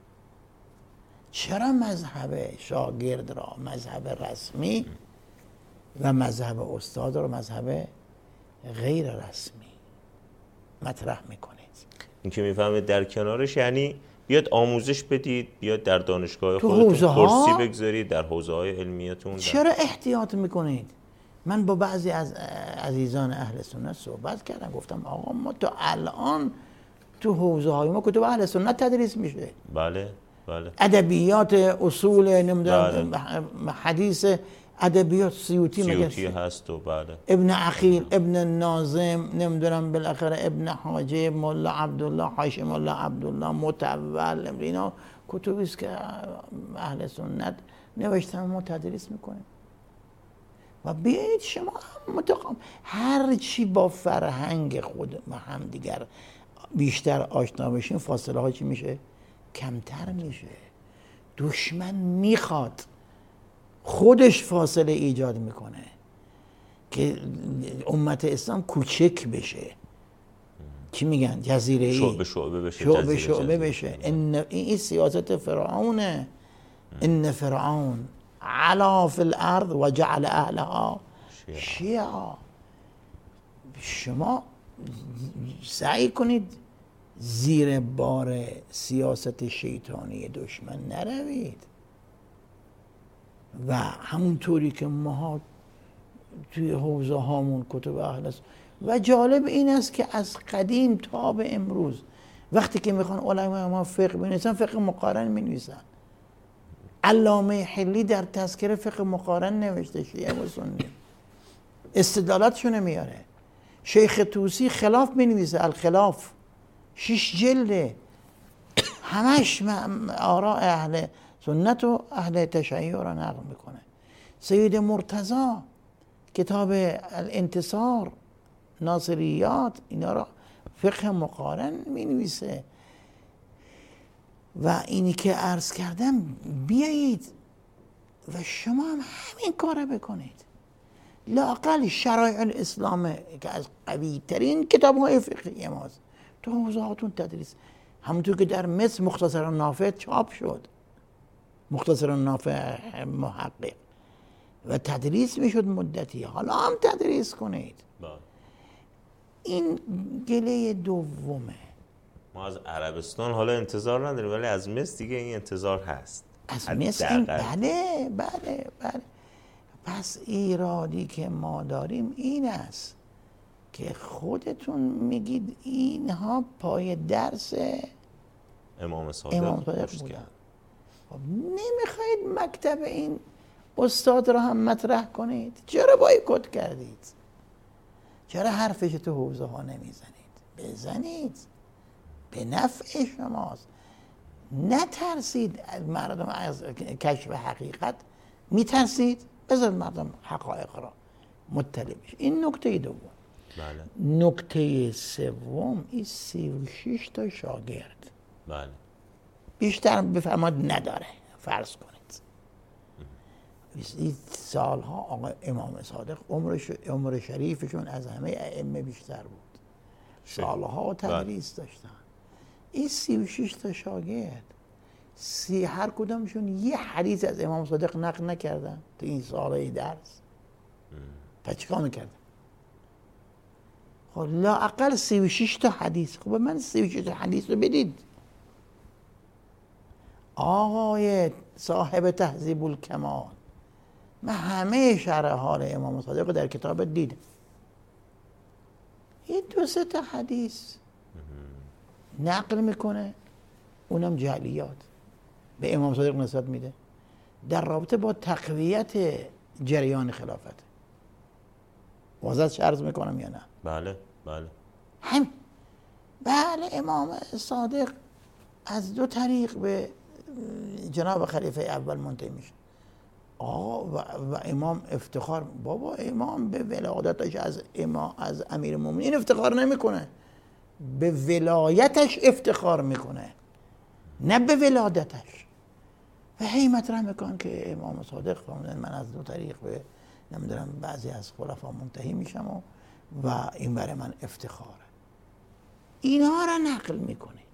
S3: چرا مذهب شاگرد را مذهب رسمی و مذهب استاد را مذهب غیر رسمی مطرح میکنید؟
S2: این که میفهمید در کنارش یعنی بیاد آموزش بدید، بیاد در دانشگاه خودتون کرسی بگذارید، در حوزه های علمیتون.
S3: چرا احتیاط میکنید؟ من با بعضی از عزیزان اهل سنت صحبت کردم، گفتم آقا ما تا الان تو حوزه های ما کتب اهل سنت تدریس میشه.
S2: بله بله.
S3: ادبیات، اصول، نمیدونم بله. حدیث، ادبیات سیوطی
S2: سیوطی هست و بله.
S3: ابن عقیل، ابن ناظم، نمیدونم بالاخره ابن حاجب، مولا عبدالله، حاشی مولا عبدالله، متول، اینا کتبی است که اهل سنت نوشتن ما تدریس میکنیم. و بیایید شما متقام هر چی با فرهنگ خود و هم دیگر بیشتر آشنا بشین، فاصله ها چی میشه؟ کمتر میشه. دشمن میخواد خودش فاصله ایجاد میکنه که امت اسلام کوچک بشه. چی میگن؟ جزیره ای
S2: شعبه شعبه بشه،
S3: شعبه شعبه بشه. این این سیاست فرعونه. ان فرعون علا فی الارض و جعل اهلها شیعا. شما سعی کنید زیر بار سیاست شیطانی دشمن نروید و همونطوری که ما توی حوزه هامون کتب اهل است. و جالب این است که از قدیم تا به امروز وقتی که میخوان علمای ما فقه بنویسن، فقه مقارن مینویسن. علامه حلی در تذکره فقه مقارن نوشته، شیعه و سنی. استدلالاتشونه میاره. شیخ طوسی خلاف مینویسه، الخلاف شش جلده، همش آراء اهل سنت و اهل تشیع را نقل میکنه. سید مرتضی کتاب الانتصار، ناصریات، اینا را فقه مقارن مینویسه. و اینی که عرض کردم بیایید و شما هم همین کار بکنید. لااقل شرایع الاسلام که از قوی ترین کتاب های فقهی ماست تو حوزهاتون تدریس. همونطور که در مصر مختصر النافع چاپ شد، مختصر النافع محقق، و تدریس میشد مدتی، حالا هم تدریس کنید.
S2: با.
S3: این گله دومه.
S2: ما از عربستان حالا انتظار نداریم، ولی از مصر دیگه این انتظار هست.
S3: از مصر این بله بله بله. پس ایرادی که ما داریم این است که خودتون میگید اینها پای درس
S2: امام صادق,
S3: امام صادق بودن. خب نمیخواید مکتب این استاد را هم مطرح کنید؟ چرا بایکوت کردید؟ چرا حرفش تو حوزه ها نمیزنید؟ بزنید، به نفع شماست. نترسید مردم از کشف حقیقت، میترسید؟ بذار مردم حقایق را مطلع بشه. این نکته دوم.
S2: بله.
S3: نکته سوم این سی و شش تا شاگرد.
S2: بله.
S3: بیشتر بفرماد نداره، فرض کنید این سالها آقا امام صادق عمرش عمر شریفشون از همه ائمه بیشتر بود، سالها تدریس داشتن. این سی و شش تا شاگرد، سی هر کدامشون یه حدیث از امام صادق نقل نکردن تو این سالهای درس. پس چیکار میکردن؟ خب لااقل سی و شش تا حدیث. خب من سی و شش تا حدیث رو بدید. آقای صاحب تهذیب الکمال، من همه شرح حال امام صادق در کتاب دیدم. این دو سه تا حدیث نقل میکنه، اونم جعلیات به امام صادق نسبت میده در رابطه با تقویت جریان خلافت. واضح عرض میکنم یا نه؟
S2: بله بله.
S3: همین. بله امام صادق از دو طریق به جناب خلیفه اول منتهی میشه. آقا و, و امام افتخار، بابا امام به ولادتش از امام از امیر المؤمنین افتخار نمیکنه، به ولایتش افتخار میکنه، نه به ولادتش. و هی مطرح میکن که امام صادق فرمودن من از دو طریق به نمیدونم بعضی از خلفا منتهی میشم و, و این برای من افتخاره. اینها را نقل میکنید.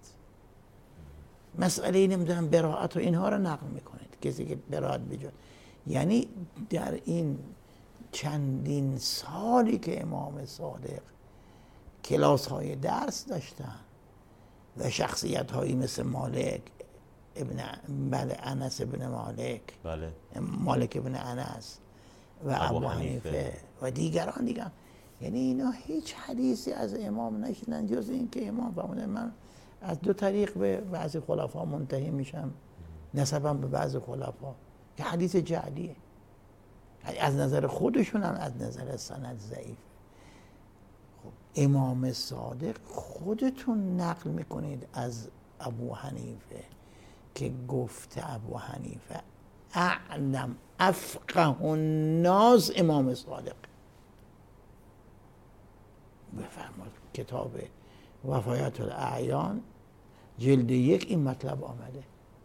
S3: مسئله نمیدونم براءت و اینها را نقل میکنید. کسی که براءت بجد، یعنی در این چندین سالی که امام صادق کلاس های درس داشتن و شخصیت هایی مثل مالک ابن بله انس ابن مالک،
S2: بله.
S3: مالک ابن انس و ابو حنیفه و دیگران دیگران، یعنی اینا هیچ حدیثی از امام نشنن جز این که امام فرمودن من از دو طریق به بعضی خلفا منتهی میشم، نسبم به بعضی خلفا، که حدیث جعلیه. از نظر خودشون هم از نظر سند ضعیف. خب امام صادق خودتون نقل میکنید از ابو حنیفه که گفته ابو حنیفه اعلم افقه الناس امام صادق. بفرمایید کتاب وفایات الاعیان جلد یک این مطلب آمده.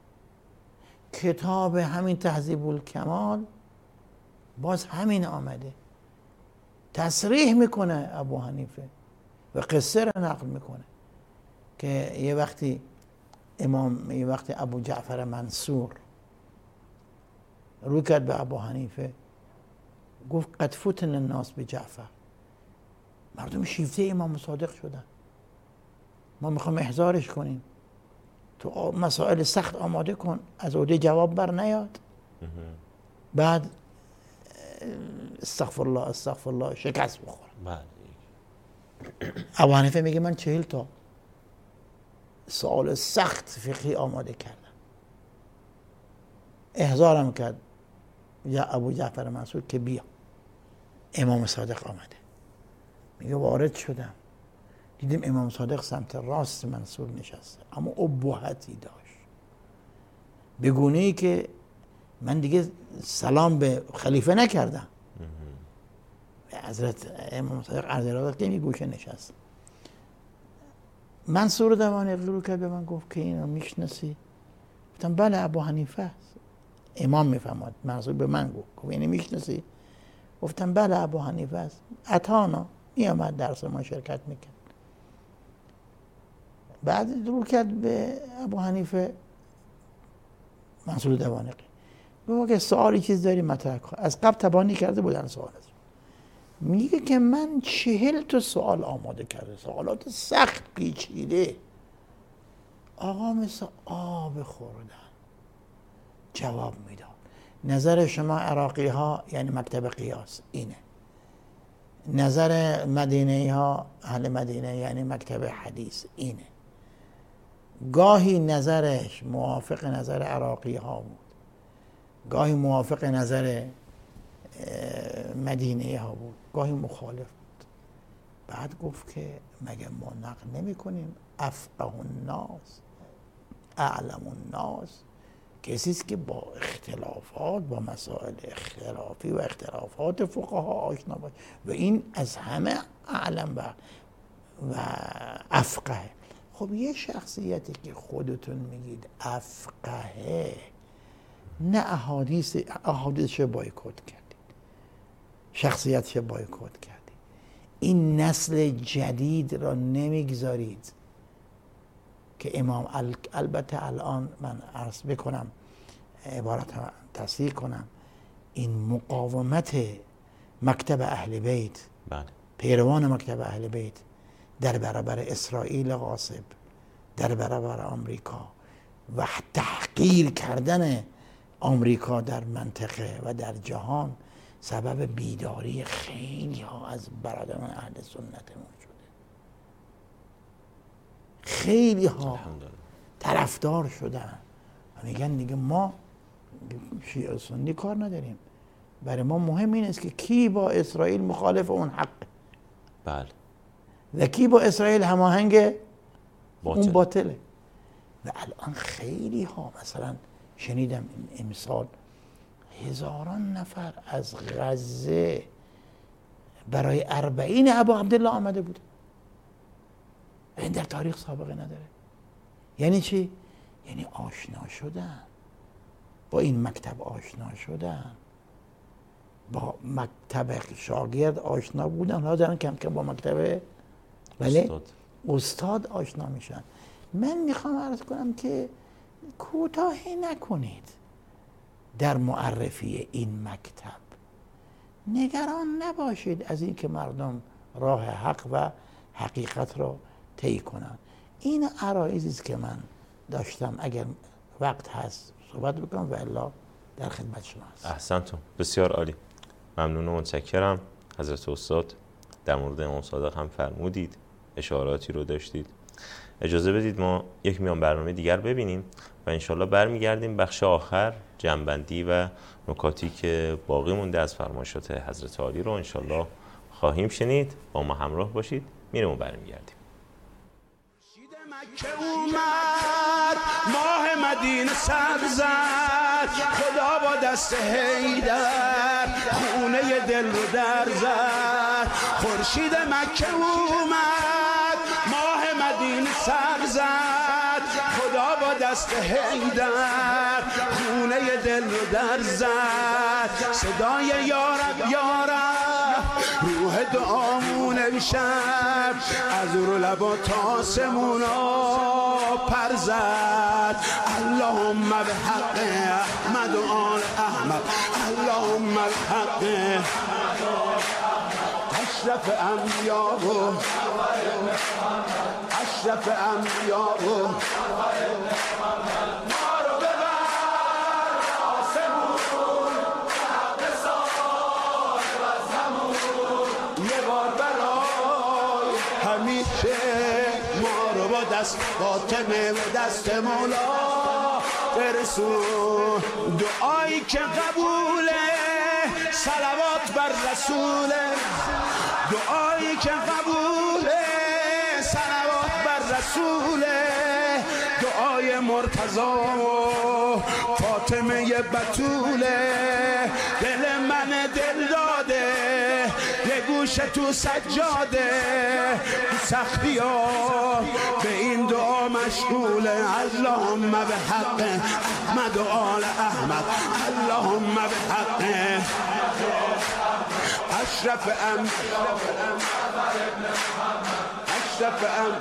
S3: کتاب همین تهذیب الکمال باز همین آمده، تصریح میکنه ابو حنیفه و قصه را نقل میکنه که یه وقتی امام یه وقتی ابو جعفر منصور رو کرد به ابو حنیفه، گفت قد فتن الناس به جعفر، مردم شیفته امام صادق شدن، ما میخوام احضارش کنیم، تو مسائل سخت آماده کن، از عهده جواب بر نیاد. بعد استغفر الله استغفر الله شکست بخور. ابو حنیفه میگه من چهل تا سوال سخت فقهی آماده کردم، احضارم کرد یا ابو جعفر منصور که بیا، امام صادق آمده. میگه وارد شدم دیدیم امام صادق سمت راست منصور نشسته، اما ابهتی داشت به گونه ای که من دیگه سلام به خلیفه نکردم. حضرت امام صادق عرض ارادت که می گوشه نشست. منصور دوانی رو کرد به من گفت که اینو میشناسی؟ گفتم بله ابو حنیفه است. امام میفهمد. منصور به من گفت گفت اینو میشناسی؟ گفتم بله ابو حنیفه است. اتانا میامد درس ما شرکت میکرد. بعد رو کرد به ابو حنیفه منصور دوانقی گفت که سوالی چیز داری مطرح کن. از قبل تبانی کرده بودن سوال از میگه که من چهل تا سوال آماده کرده، سوالات سخت پیچیده. آقا مثل آب خوردن جواب میداد. نظر شما عراقی ها یعنی مکتب قیاس اینه، نظر مدینه ها اهل مدینه یعنی مکتب حدیث اینه. گاهی نظرش موافق نظر عراقی ها بود، گاهی موافق نظر مدینه ها بود، گاهی مخالف بود. بعد گفت که مگه ما نقل نمی کنیم افقه الناس اعلم الناس کسی است که با اختلافات، با مسائل اختلافی و اختلافات فقها آشنا باشه و این از همه اعلم و و افقه. خب یه شخصیتی که خودتون میگید افقهه، نه احادیث احادیثش بایکوت کردید، شخصیتش بایکوت کردید. این نسل جدید را نمیگذارید که امام ال... البته الان من عرض بکنم عبارت تصحیح کنم، این مقاومت مکتب اهل بیت،
S2: بله.
S3: پیروان مکتب اهل بیت در برابر اسرائیل غاصب، در برابر آمریکا و تحقیر کردن آمریکا در منطقه و در جهان سبب بیداری خیلی ها از برادران اهل سنتمون شده. خیلی ها طرفدار شدن و میگن دیگه ما شیعه سنی کار نداریم، برای ما مهم این است که کی با اسرائیل مخالف اون حق،
S2: بله،
S3: و کی با اسرائیل هماهنگ
S2: باطل.
S3: اون باطله. و الان خیلی ها مثلا شنیدم امسال هزاران نفر از غزه برای اربعین ابو عبدالله آمده بود. این در تاریخ سابقه نداره. یعنی چی؟ یعنی آشنا شدن با این مکتب، آشنا شدن با مکتب شاگرد آشنا بودن، حالا دارن کم کم با مکتب بله استاد. استاد آشنا میشن. من میخوام عرض کنم که کوتاهی نکنید در معرفی این مکتب. نگران نباشید از این که مردم راه حق و حقیقت را طی کنن. این عرایضی است که من داشتم، اگر وقت هست صحبت بکنم و الا در خدمت شما هست.
S2: احسنتون، بسیار عالی، ممنون و متشکرم. حضرت استاد در مورد امام صادق هم فرمودید، اشاراتی رو داشتید. اجازه بدید ما یک میان برنامه دیگر ببینیم و انشالله برمیگردیم بخش آخر، جنبندی و نکاتی که باقی مونده از فرمایشات حضرت عالی رو انشالله خواهیم شنید. با ما همراه باشید، میریم و برمیگردیم.
S1: که اومد ماه مدینه سر زد، خدا با دست حیدر خونه دل رو در زد. خورشید مکه اومد ماه مدینه سر زد، خدا با دست حیدر خونه دل رو در زد. صدای یارب یارب روح دعامون امشب از رو لبا تا سمونا پر زد. اللهم بحق احمد و آل احمد، اللهم بحق اشرف انبیاء و اشرف انبیاء و دست فاطمه و دست مولا برسون. دعایی که قبوله صلوات بر رسول، دعایی که قبوله، صلوات بر رسول، دعای مرتضی و فاطمه بتوله، دل من دل داده یه گوشه تو سجاده، تو سختی ها به این دعا مشغوله. اللهم به حق احمد و آل احمد، اللهم به حق اشرف ام اشرف ام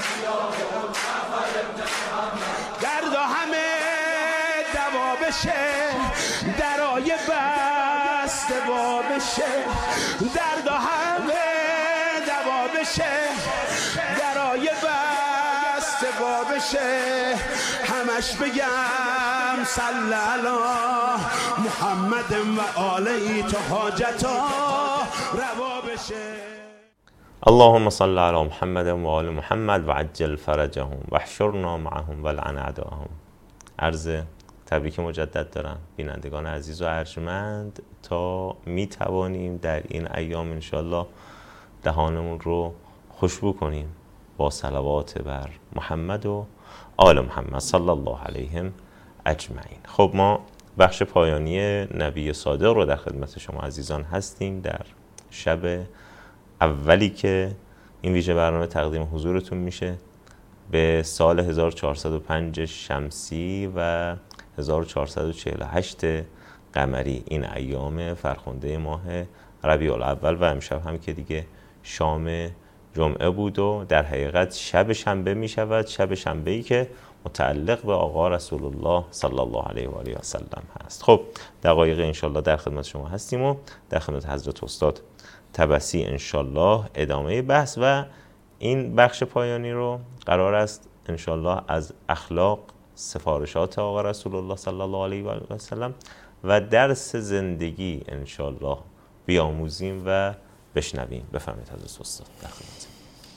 S1: درد و همه دوا بشه، درای بسته با بشه، درد و همه دوا بشه، درای بسته با بشه، همش بگم صلی علی محمد و آله تا حاجتا روا بشه.
S2: اللهم صل علی محمد و آل محمد و عجل فرجهم و احشرنا معهم و لعن اعداءهم. عرض تبریک مجدد دارم بینندگان عزیز و ارجمند تا می توانیم در این ایام انشالله دهانمون رو خوشبو کنیم با صلوات بر محمد و آل محمد صلی الله علیهم اجمعین. خب ما بخش پایانی نبی صادق رو در خدمت شما عزیزان هستیم در شب اولی که این ویژه برنامه تقدیم حضورتون میشه به سال هزار و چهارصد و پنج شمسی و هزار و چهارصد و چهل و هشت قمری، این ایام فرخنده ماه ربیع الاول و امشب هم که دیگه شام جمعه بود و در حقیقت شب شنبه می شود، شب شنبه‌ای که متعلق به آقا رسول الله صلی الله علیه و آله و سلم هست. خب دقایق انشالله در خدمت شما هستیم و در خدمت حضرت استاد طبسی انشالله ادامه بحث و این بخش پایانی رو قرار است انشالله از اخلاق، سفارشات آقا رسول الله صلی الله علیه و آله و سلم و درس زندگی انشالله بیاموزیم و بشنویم. بفرمایید حضرت استاد در خدمت.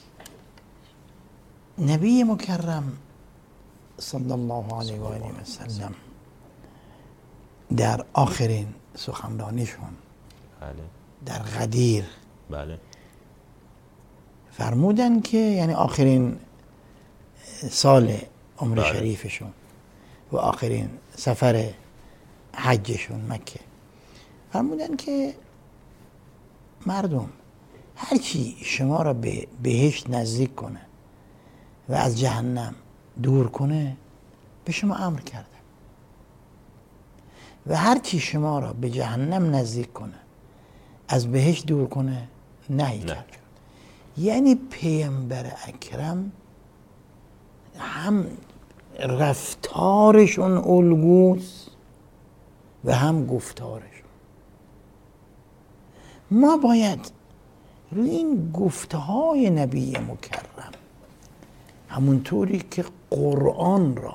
S3: نبی مکرم صلی الله علیه و آله و سلم در آخرین سخنرانیشون
S2: بله
S3: در غدیر
S2: بله
S3: فرمودن که یعنی آخرین سال عمر
S2: بله.
S3: شریفشون و آخرین سفر حجشون مکه، فرمودن که مردم هرچی شما را به بهشت نزدیک کنه و از جهنم دور کنه به شما امر کرده و هرچی شما را به جهنم نزدیک کنه از بهشت دور کنه نهی کرده. یعنی پیامبر اکرم هم رفتارشون الگوست و هم گفتارشون. ما باید روی این گفتهای نبی مکرم همونطوری که قرآن را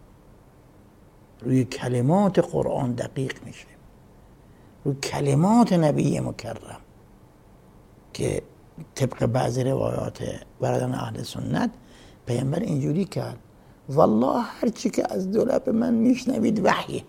S3: روی کلمات قرآن دقیق میشه، روی کلمات نبی مکرم که طبق بعضی روایات برادران اهل سنت پیامبر اینجوری کرد والله هرچی که از دو لب من میشنوید وحیه.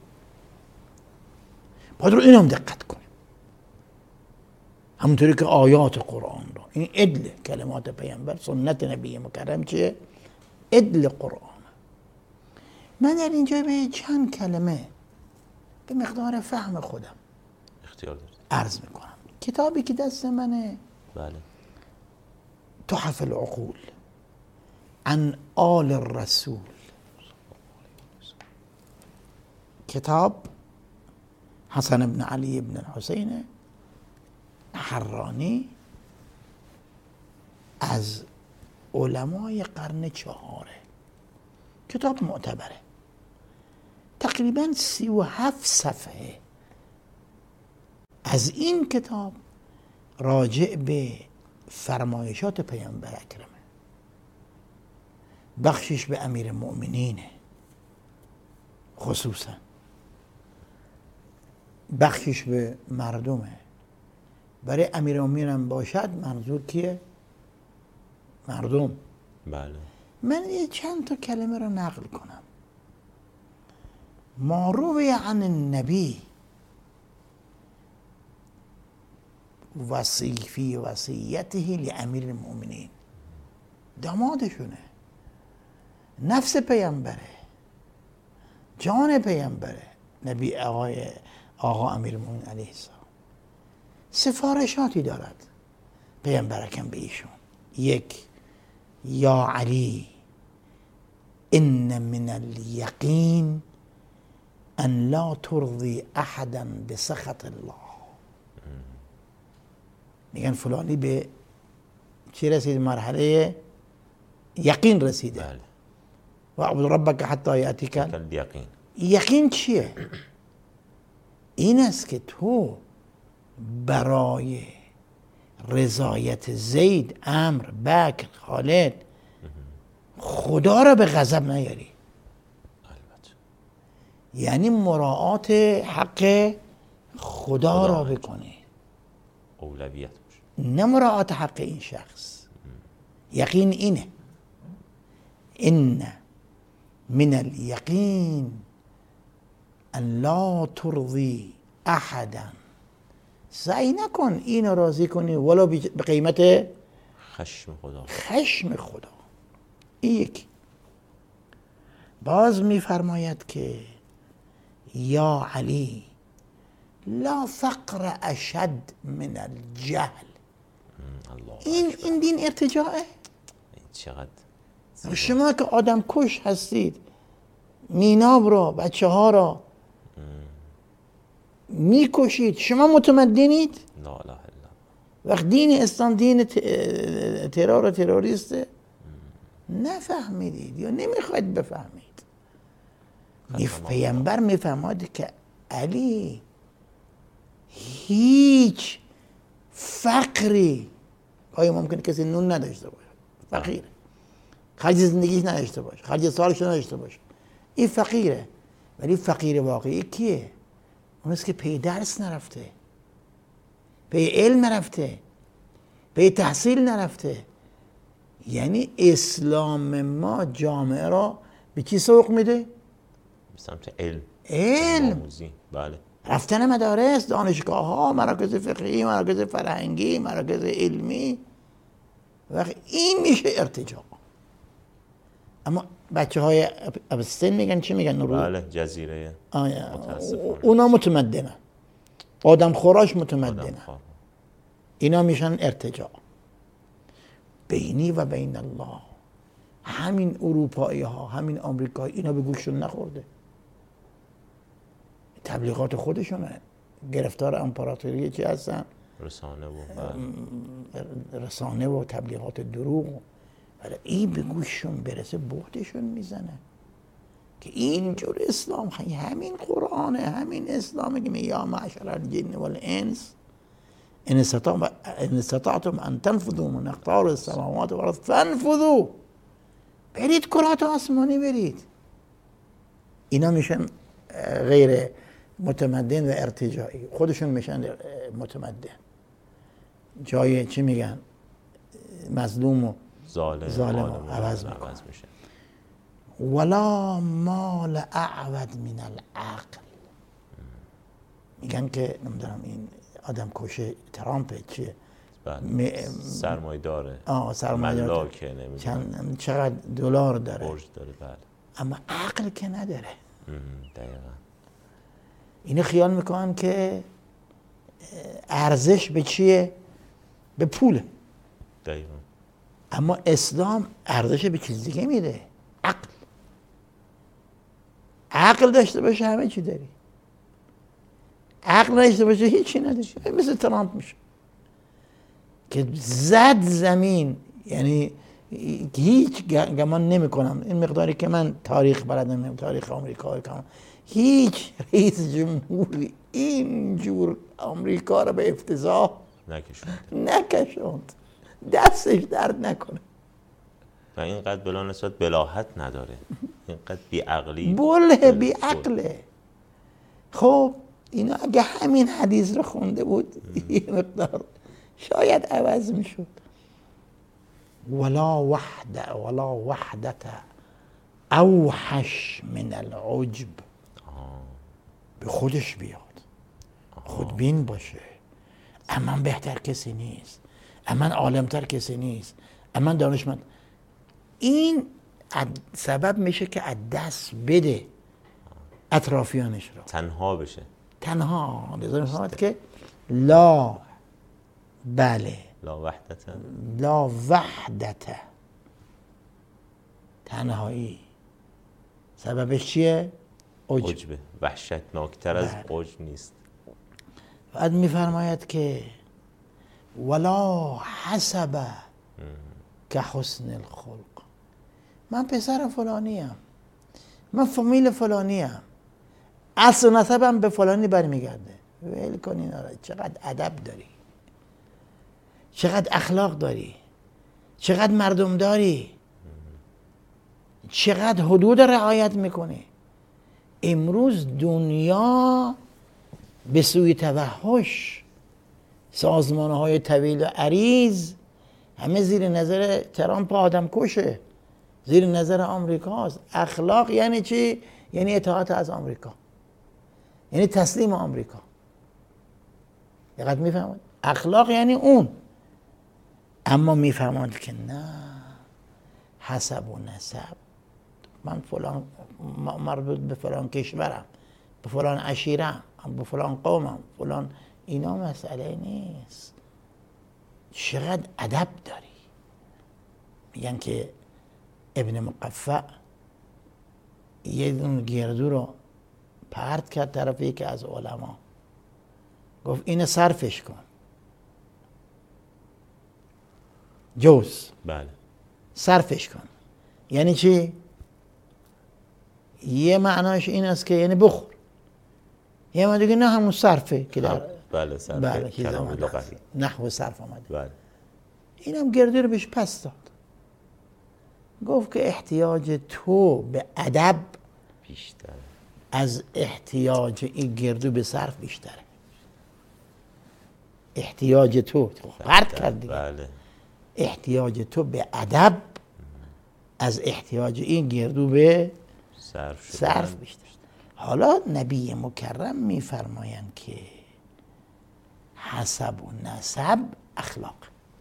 S3: باید رو اینم دقت کنیم، همونطوری که آیات قرآن رو، این عدل کلمات پیامبر سنت نبی مکرم چیه؟ عدل قرآن. من در اینجا به چند کلمه به مقدار فهم خودم
S2: اختیار دارید
S3: عرض میکنم. کتابی که دست منه
S2: بله
S3: تحف العقول عن آل الرسول، کتاب حسن بن علی بن الحسین حرانی از علمای قرن چهاره، کتاب معتبره، تقریبا سی و هفت صفحه از این کتاب راجع به فرمایشات پیامبر اکرمه، بخشش به امیر مؤمنینه خصوصا، بخشش به مردمه. برای امیر مؤمنین باشد منظور کیه؟ مردم.
S2: بله
S3: من یه چند تا کلمه رو نقل کنم. ما روی عن النبی وصی فی وصیته لامیر المؤمنین، دامادشونه، نفس پیامبره، جان پیامبره، نبی آقای آقا امیر المؤمنین علیه السلام. سفارشاتی دارد پیامبر اکرم به ایشون. یک، یا علی ان من الیقین ان لا ترضی احدا بسخط الله. میگن فلانی به چی رسید؟ مرحله یقین رسیده.
S2: بله.
S3: و اعبد ربک حتی یأتیک
S2: یقین.
S3: یقین چیه؟ این است که تو برای رضایت زید، عمرو، بکر، خالد خدا را به غضب نیاری.
S2: البته.
S3: یعنی مراعات حق خدا را بکنی،
S2: اولویت باشه،
S3: نه مراعات حق این شخص. یقین اینه، ان من الیقین ان لا ترضی احدا. سعی نکن اینو راضی کنی ولو به قیمت
S2: خشم خدا.
S3: خشم خدا. این یکی. باز میفرماید که یا علی لا فقر اشد من الجهل.
S2: الله.
S3: این این دین ارتجاعه.
S2: چقدر
S3: شما که آدم کش هستید، میناب را، بچه ها را میکشید، شما متمدنید؟
S2: لا اله الا.
S3: وقت دین اسلام دین ترور و تروریسته، نفهمیدید یا نمیخواید بفهمید. پیامبر میفهماد که علی هیچ فقری، آیا ممکنه کسی نون نداشته باشه، فقیره، خرج زندگیش نداشته باشه، خرج سالش نداشته باشه، این فقیره. ولی فقیر واقعی کیه؟ اون است که پی درس نرفته، پی علم نرفته، پی تحصیل نرفته. یعنی اسلام ما جامعه را به چی سوق میده؟
S2: به سمت علم.
S3: علم.
S2: آموزی. بله.
S3: رفتن مدارس، دانشگاه ها، مراکز فقهی، مراکز فرهنگی، مراکز علمی. وقت این میشه ارتجاع. اما بچه های ابستن میگن چی میگن؟
S2: بله، جزیره.
S3: اونا متمدنن، آدم خوراش متمدنن.
S2: آدم خور.
S3: اینا میشن ارتجاع. بینی و بین الله. همین اروپایی ها، همین آمریکایی، اینا به گوششون نخورده. تبلیغات خودشونه، گرفتار امپراتوری چی هستن؟
S2: رسانه و
S3: رسانه و تبلیغات دروغ. ولی این به گوششون برسه بهتشون میزنه که اینجور اسلام همین قرآنه، همین اسلامه که میگه یا معشر الجن والانس ان استطعتم ان تنفذوا من اقطار السماوات والارض فانفذوا. برید کرات آسمانی برید. اینا میشن غیر متمدن و ارتجاعی، خودشون میشن متمدن. جای چی میگن؟ مظلوم و
S2: ظالم
S3: ظالم عوض میشه. ولا مال اعود من العقل. میگن که نمیدونم این آدم کشه ترامپ چیه؟
S2: سرمایه داره.
S3: آه سرمایه داره. چند چقدر دلار داره.
S2: برج داره. بله.
S3: اما عقل که نداره.
S2: دقیقاً.
S3: اینو خیال میکنن که ارزش به چیه؟ به پوله.
S2: دقیقاً.
S3: اما اسلام ارزش به چیز دیگه میده. عقل. عقل داشته باشه همه چی داری. عقل داشته باشه هیچی نداری. مثل ترامپ میشه که زد زمین. یعنی هیچ گمان نمی کنم این مقداری که من تاریخ بلدم، تاریخ آمریکا کنم، هیچ رئیس جمهوری اینجور آمریکا رو به افتضاح
S2: نکشوند
S3: نکشوند دستش درد نکنه.
S2: و اینقدر بلا نسبت بلاحت نداره، اینقدر بیعقلی
S3: بله بیعقله. خب اینا اگه همین حدیث رو خونده بود یه مقدار شاید عوض میشد. ولا وحده ولا وحدت اوحش من العجب. به خودش بیاد، خودبین باشه، امن بهتر کسی نیست، امن عالمتر کسی نیست، امن دانشمند. این سبب میشه که از دست بده اطرافیانش رو،
S2: تنها بشه،
S3: تنها. لذا میفهمد که لا بله
S2: لا وحدت
S3: لا وحدت، تنهایی سببش چیه؟ عجب.
S2: عجبه، وحشتناکتر از عجب نیست.
S3: بعد میفرماید که ولا حسب که حسن الخلق، من پسر فلانیم، من فامیل فلانیم، اصل نسبم به فلانی برمیگرده. ول کن اینا را. چقدر ادب داری، چقدر اخلاق داری، چقدر مردم داری، چقدر حدود رعایت میکنی. امروز دنیا به سوی توحش، سازمان های طویل و عریض همه زیر نظر ترامپ آدم کشه، زیر نظر آمریکاست. اخلاق یعنی چی؟ یعنی اطاعت از آمریکا، یعنی تسلیم آمریکا. دقت میفهمید؟ اخلاق یعنی اون. اما میفهمند که نه، حسب و نسب، من فلان مربوط به فلان کشورم، به فلان عشیرم، به فلان قومم، فلان، اینا مسئله نیست. چقدر ادب داری. میگن که ابن مقفع یه دون گردو رو پرت کرد طرف یکی از علما، گفت اینو صرفش کن. جوز
S2: بله
S3: صرفش کن یعنی چی؟ یه معناش این است که یعنی بخور، یه معنی دیگه نه همون صرفه که در
S2: بله صرفه
S3: بله
S2: کلام لغوی
S3: نحو صرف آمده.
S2: بله.
S3: اینم گردو رو بهش پس داد، گفت که احتیاج تو به ادب
S2: بیشتر
S3: از احتیاج این گردو به صرف بیشتره. احتیاج تو پرت کردی،
S2: بله.
S3: احتیاج تو به ادب از احتیاج این گردو به
S2: صرف,
S3: صرف بیشتر. حالا نبی مکرم میفرمایند که حسب و نسب اخلاق،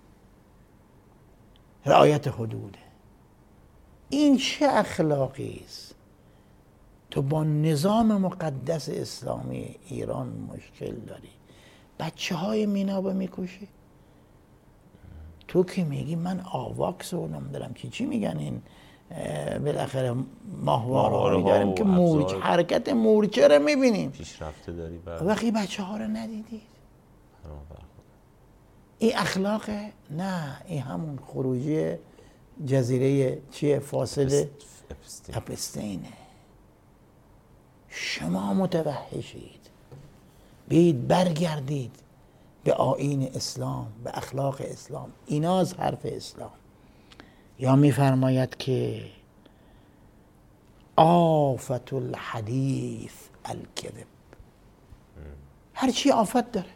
S3: رعایت حدوده. این چه اخلاقی است؟ تو با نظام مقدس اسلامی ایران مشکل داری، بچه های مینابو میکشی. تو که میگی من آواکس رو نمیدارم چی چی میگن این بالاخره ماهواره داریم که مورچه، حرکت مورچه رو میبینیم
S2: پیشرفته داری.
S3: وقتی بچه ها رو ندیدید. این اخلاقه؟ نه، این همون خروجی جزیره چیه فاصله اپستینه. شما متوحشید، بید برگردید به آیین اسلام، به اخلاق اسلام. اینا از حرف اسلام. یا میفرماید که آفت الحدیث الکذب، هر چی آفت داره،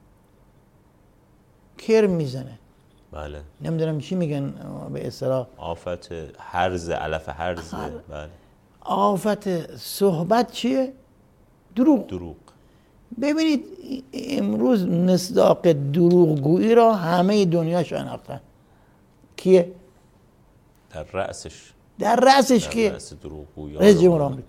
S3: کرم میزنه.
S2: بله.
S3: نمیدونم چی میگن به اصطلاح،
S2: آفت هرز، علف هرز. بله.
S3: آفت صحبت چیه؟ دروغ.
S2: دروغ.
S3: ببینید امروز مصداق دروغگویی را همه دنیا شناختن. کیه؟
S2: در رأسش
S3: در رأسش کیه؟
S2: در رأس دروغگویی
S3: رئیس جمهور آمریکا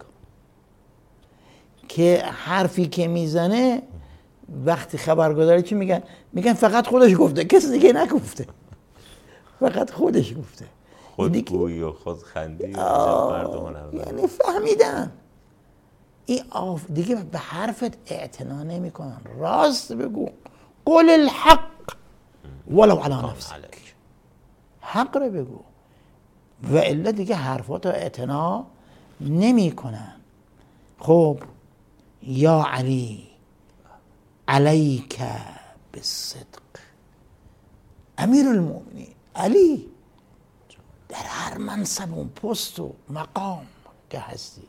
S3: که حرفی که میزنه وقتی خبرگزاری چی میگن؟ میگن فقط خودش گفته، کسی دیگه نگفته، فقط خودش گفته.
S2: خودگویی و خودخندی مردمان،
S3: یعنی فهمیدن این آف دیگه به حرفت اعتنا نمی کنن. راست بگو، قول الحق ولو علی نفسک، حق رو بگو، و الا دیگه حرفات رو اعتنا نمی کنن. خب یا علی علیک بالصدق، امیر المؤمنین علی، در هر منصب و پست و مقام که هستی،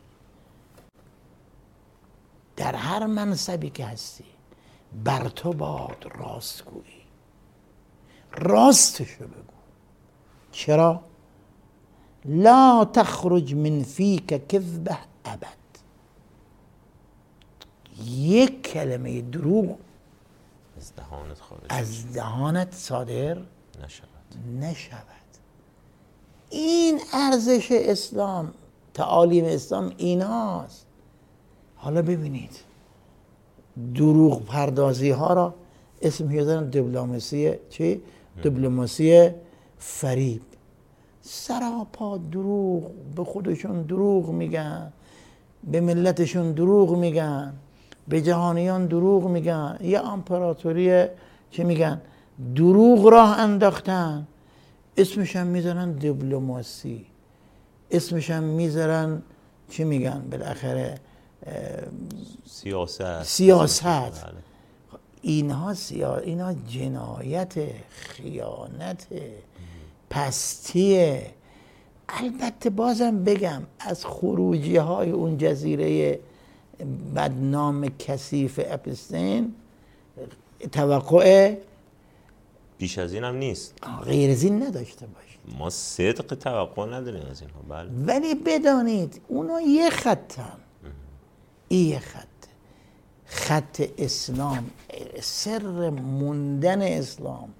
S3: در هر منصبی که هستی، بر تو باد راستگویی، راستشو بگو. چرا؟ لا تخرج من فیک کذبه ابد، یک کلمه دروغ
S2: از دهانت خارج
S3: از دهانت صادر
S2: نشود
S3: نشود. این ارزش اسلام، تعالیم اسلام ایناست. حالا ببینید دروغ پردازی ها را اسم میذارن دیپلماسی چی؟ دیپلماسی فریب. سراپا دروغ، به خودشون دروغ میگن، به ملتشون دروغ میگن، به جهانیان دروغ میگن. یه امپراتوری چه میگن؟ دروغ راه انداختن، اسمش هم میذارن دیپلماسی، اسمش هم میذارن چی میگن بالاخره؟
S2: سیاست.
S3: سیاست. اینها سیا... اینها جنایت، خیانت، پستیه. البته بازم بگم از خروجی های اون جزیره بدنام کثیف اپستین توقع
S2: بیش از این هم نیست،
S3: غیر از این نداشته باشید.
S2: ما صدق توقع نداریم از اینها. بله.
S3: ولی بدانید اونا یه خطن، این یه خط، خط اسلام، سر موندن اسلام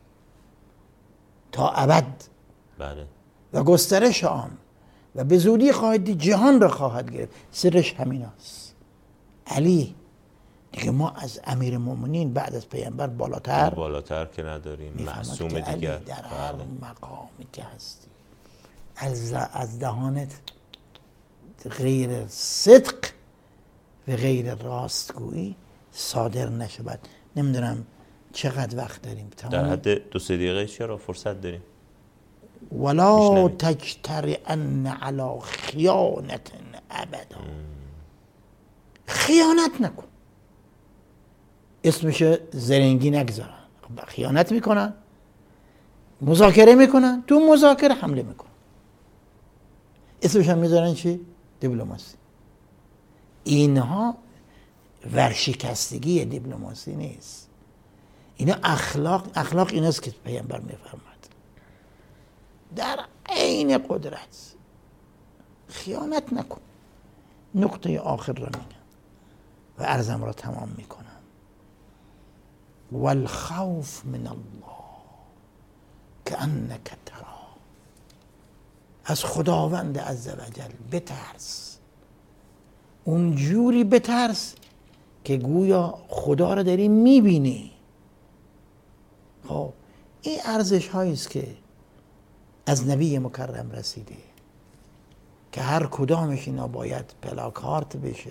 S3: تا ابد.
S2: بله.
S3: و گسترش آن و به زودی خواهد دید جهان را خواهد گرفت. سرش همین است. علی دیگه ما از امیر مومنین بعد از پیامبر بالاتر
S2: بالاتر که نداریم، معصوم دیگر.
S3: علی در هر مقامی که هستی از, از دهانت غیر صدق و غیر راستگویی صادر نشود. نمیدونم چقدر وقت داریم.
S2: در حد دو سه دقیقه چرا فرصت داریم؟
S3: ولا تجترئن علی خیانت ابدا. خیانت نکن. اسمش زرنگی نگذارن. خیانت میکنن، مذاکره میکنن، تو مذاکره حمله میکنن. اسمش هم میذارن چی؟ دیپلماسی. اینها ورشکستگی دیپلماسی نیست. اینا اخلاق، اخلاق ایناست که پیامبر میفرماد در عین قدرت خیانت نکن. نقطه آخر را میگم و عرضم را تمام میکنم. والخوف من الله کأنک تراه. از خداوند عزوجل بترس، اونجوری بترس که گویا خدا را داری میبینی. خب این ارزش هایی است که از نبی مکرم رسیده که هر کدامش اینا باید پلاکارت بشه،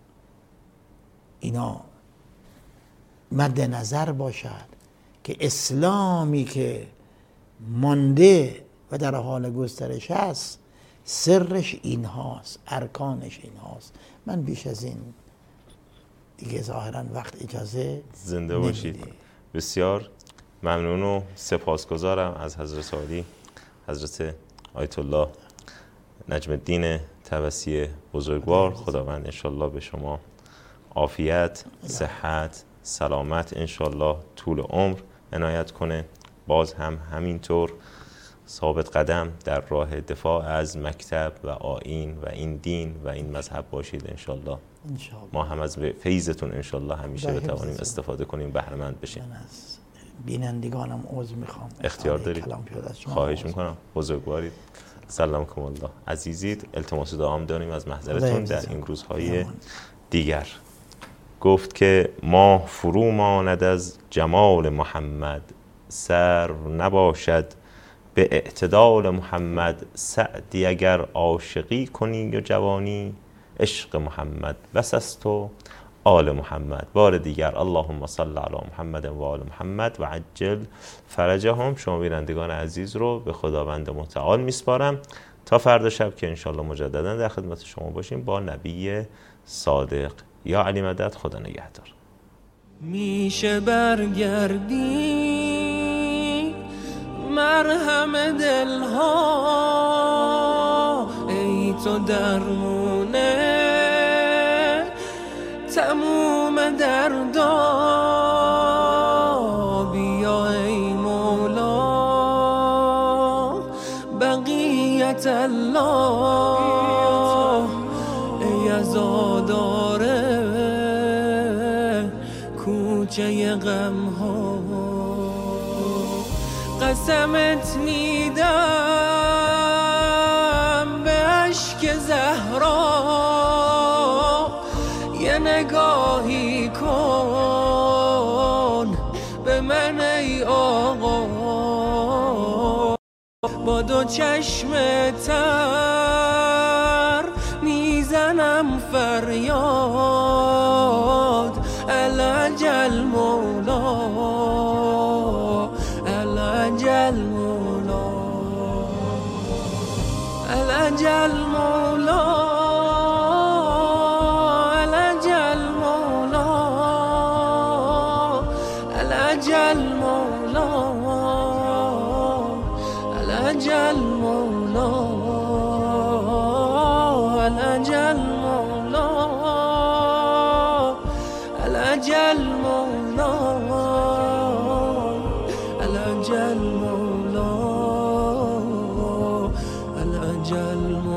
S3: اینا مد نظر باشد که اسلامی که مانده و در حال گسترش هست سرش این هاست، ارکانش این هاست. من بیش از این دیگه ظاهرا وقت اجازه
S2: زنده باشید. نمیده. بسیار ممنون و سپاسگزارم از حضرت عالی، حضرت آیت الله نجم الدین طبسی بزرگوار. خداوند انشالله به شما عافیت، صحت، سلامت، انشالله طول عمر عنایت کنه. باز هم همینطور ثابت قدم در راه دفاع از مکتب و آیین و این دین و این مذهب باشید انشالله. ما هم از فیضتون انشالله همیشه بتوانیم استفاده کنیم، بهره مند بشیم.
S3: بینندگانم عذر میخوام،
S2: اختیار دارید. خواهش میکنم، بزرگوارید. سلامکم الله. عزیزید، التماس دعام داریم از محضرتون در این روزهای دیگر. گفت که ما فرو ماند از جمال محمد، سر نباشد به اعتدال محمد. سعدی اگر عاشقی کنی و جوانی، عشق محمد بس است و آل محمد. بار دیگر اللهم صل علی محمد و آل محمد و عجل فرجهم. شما بینندگان عزیز رو به خداوند متعال میسپارم تا فردا شب که انشالله مجددا در خدمت شما باشیم با نبی صادق. یا علی مدد. خدا نگهدار.
S1: میشه برگردی مرهم دلها، ای تو درمونه تموم دردا. بیا ای مولا بقیت الله، ای عزاداره کوچه گوشه غم ها. قسمت میدم به اشک زهرا یه نگاهی کن به من ای آقا، با دو چشم تر میزنم فریاد العجل مولا، العجل مولا، العجل مولا، العجل مولا، العجل مولا، العجل مولا، العجل مولا، العجل مولا، العجل مولا، العجل مولا.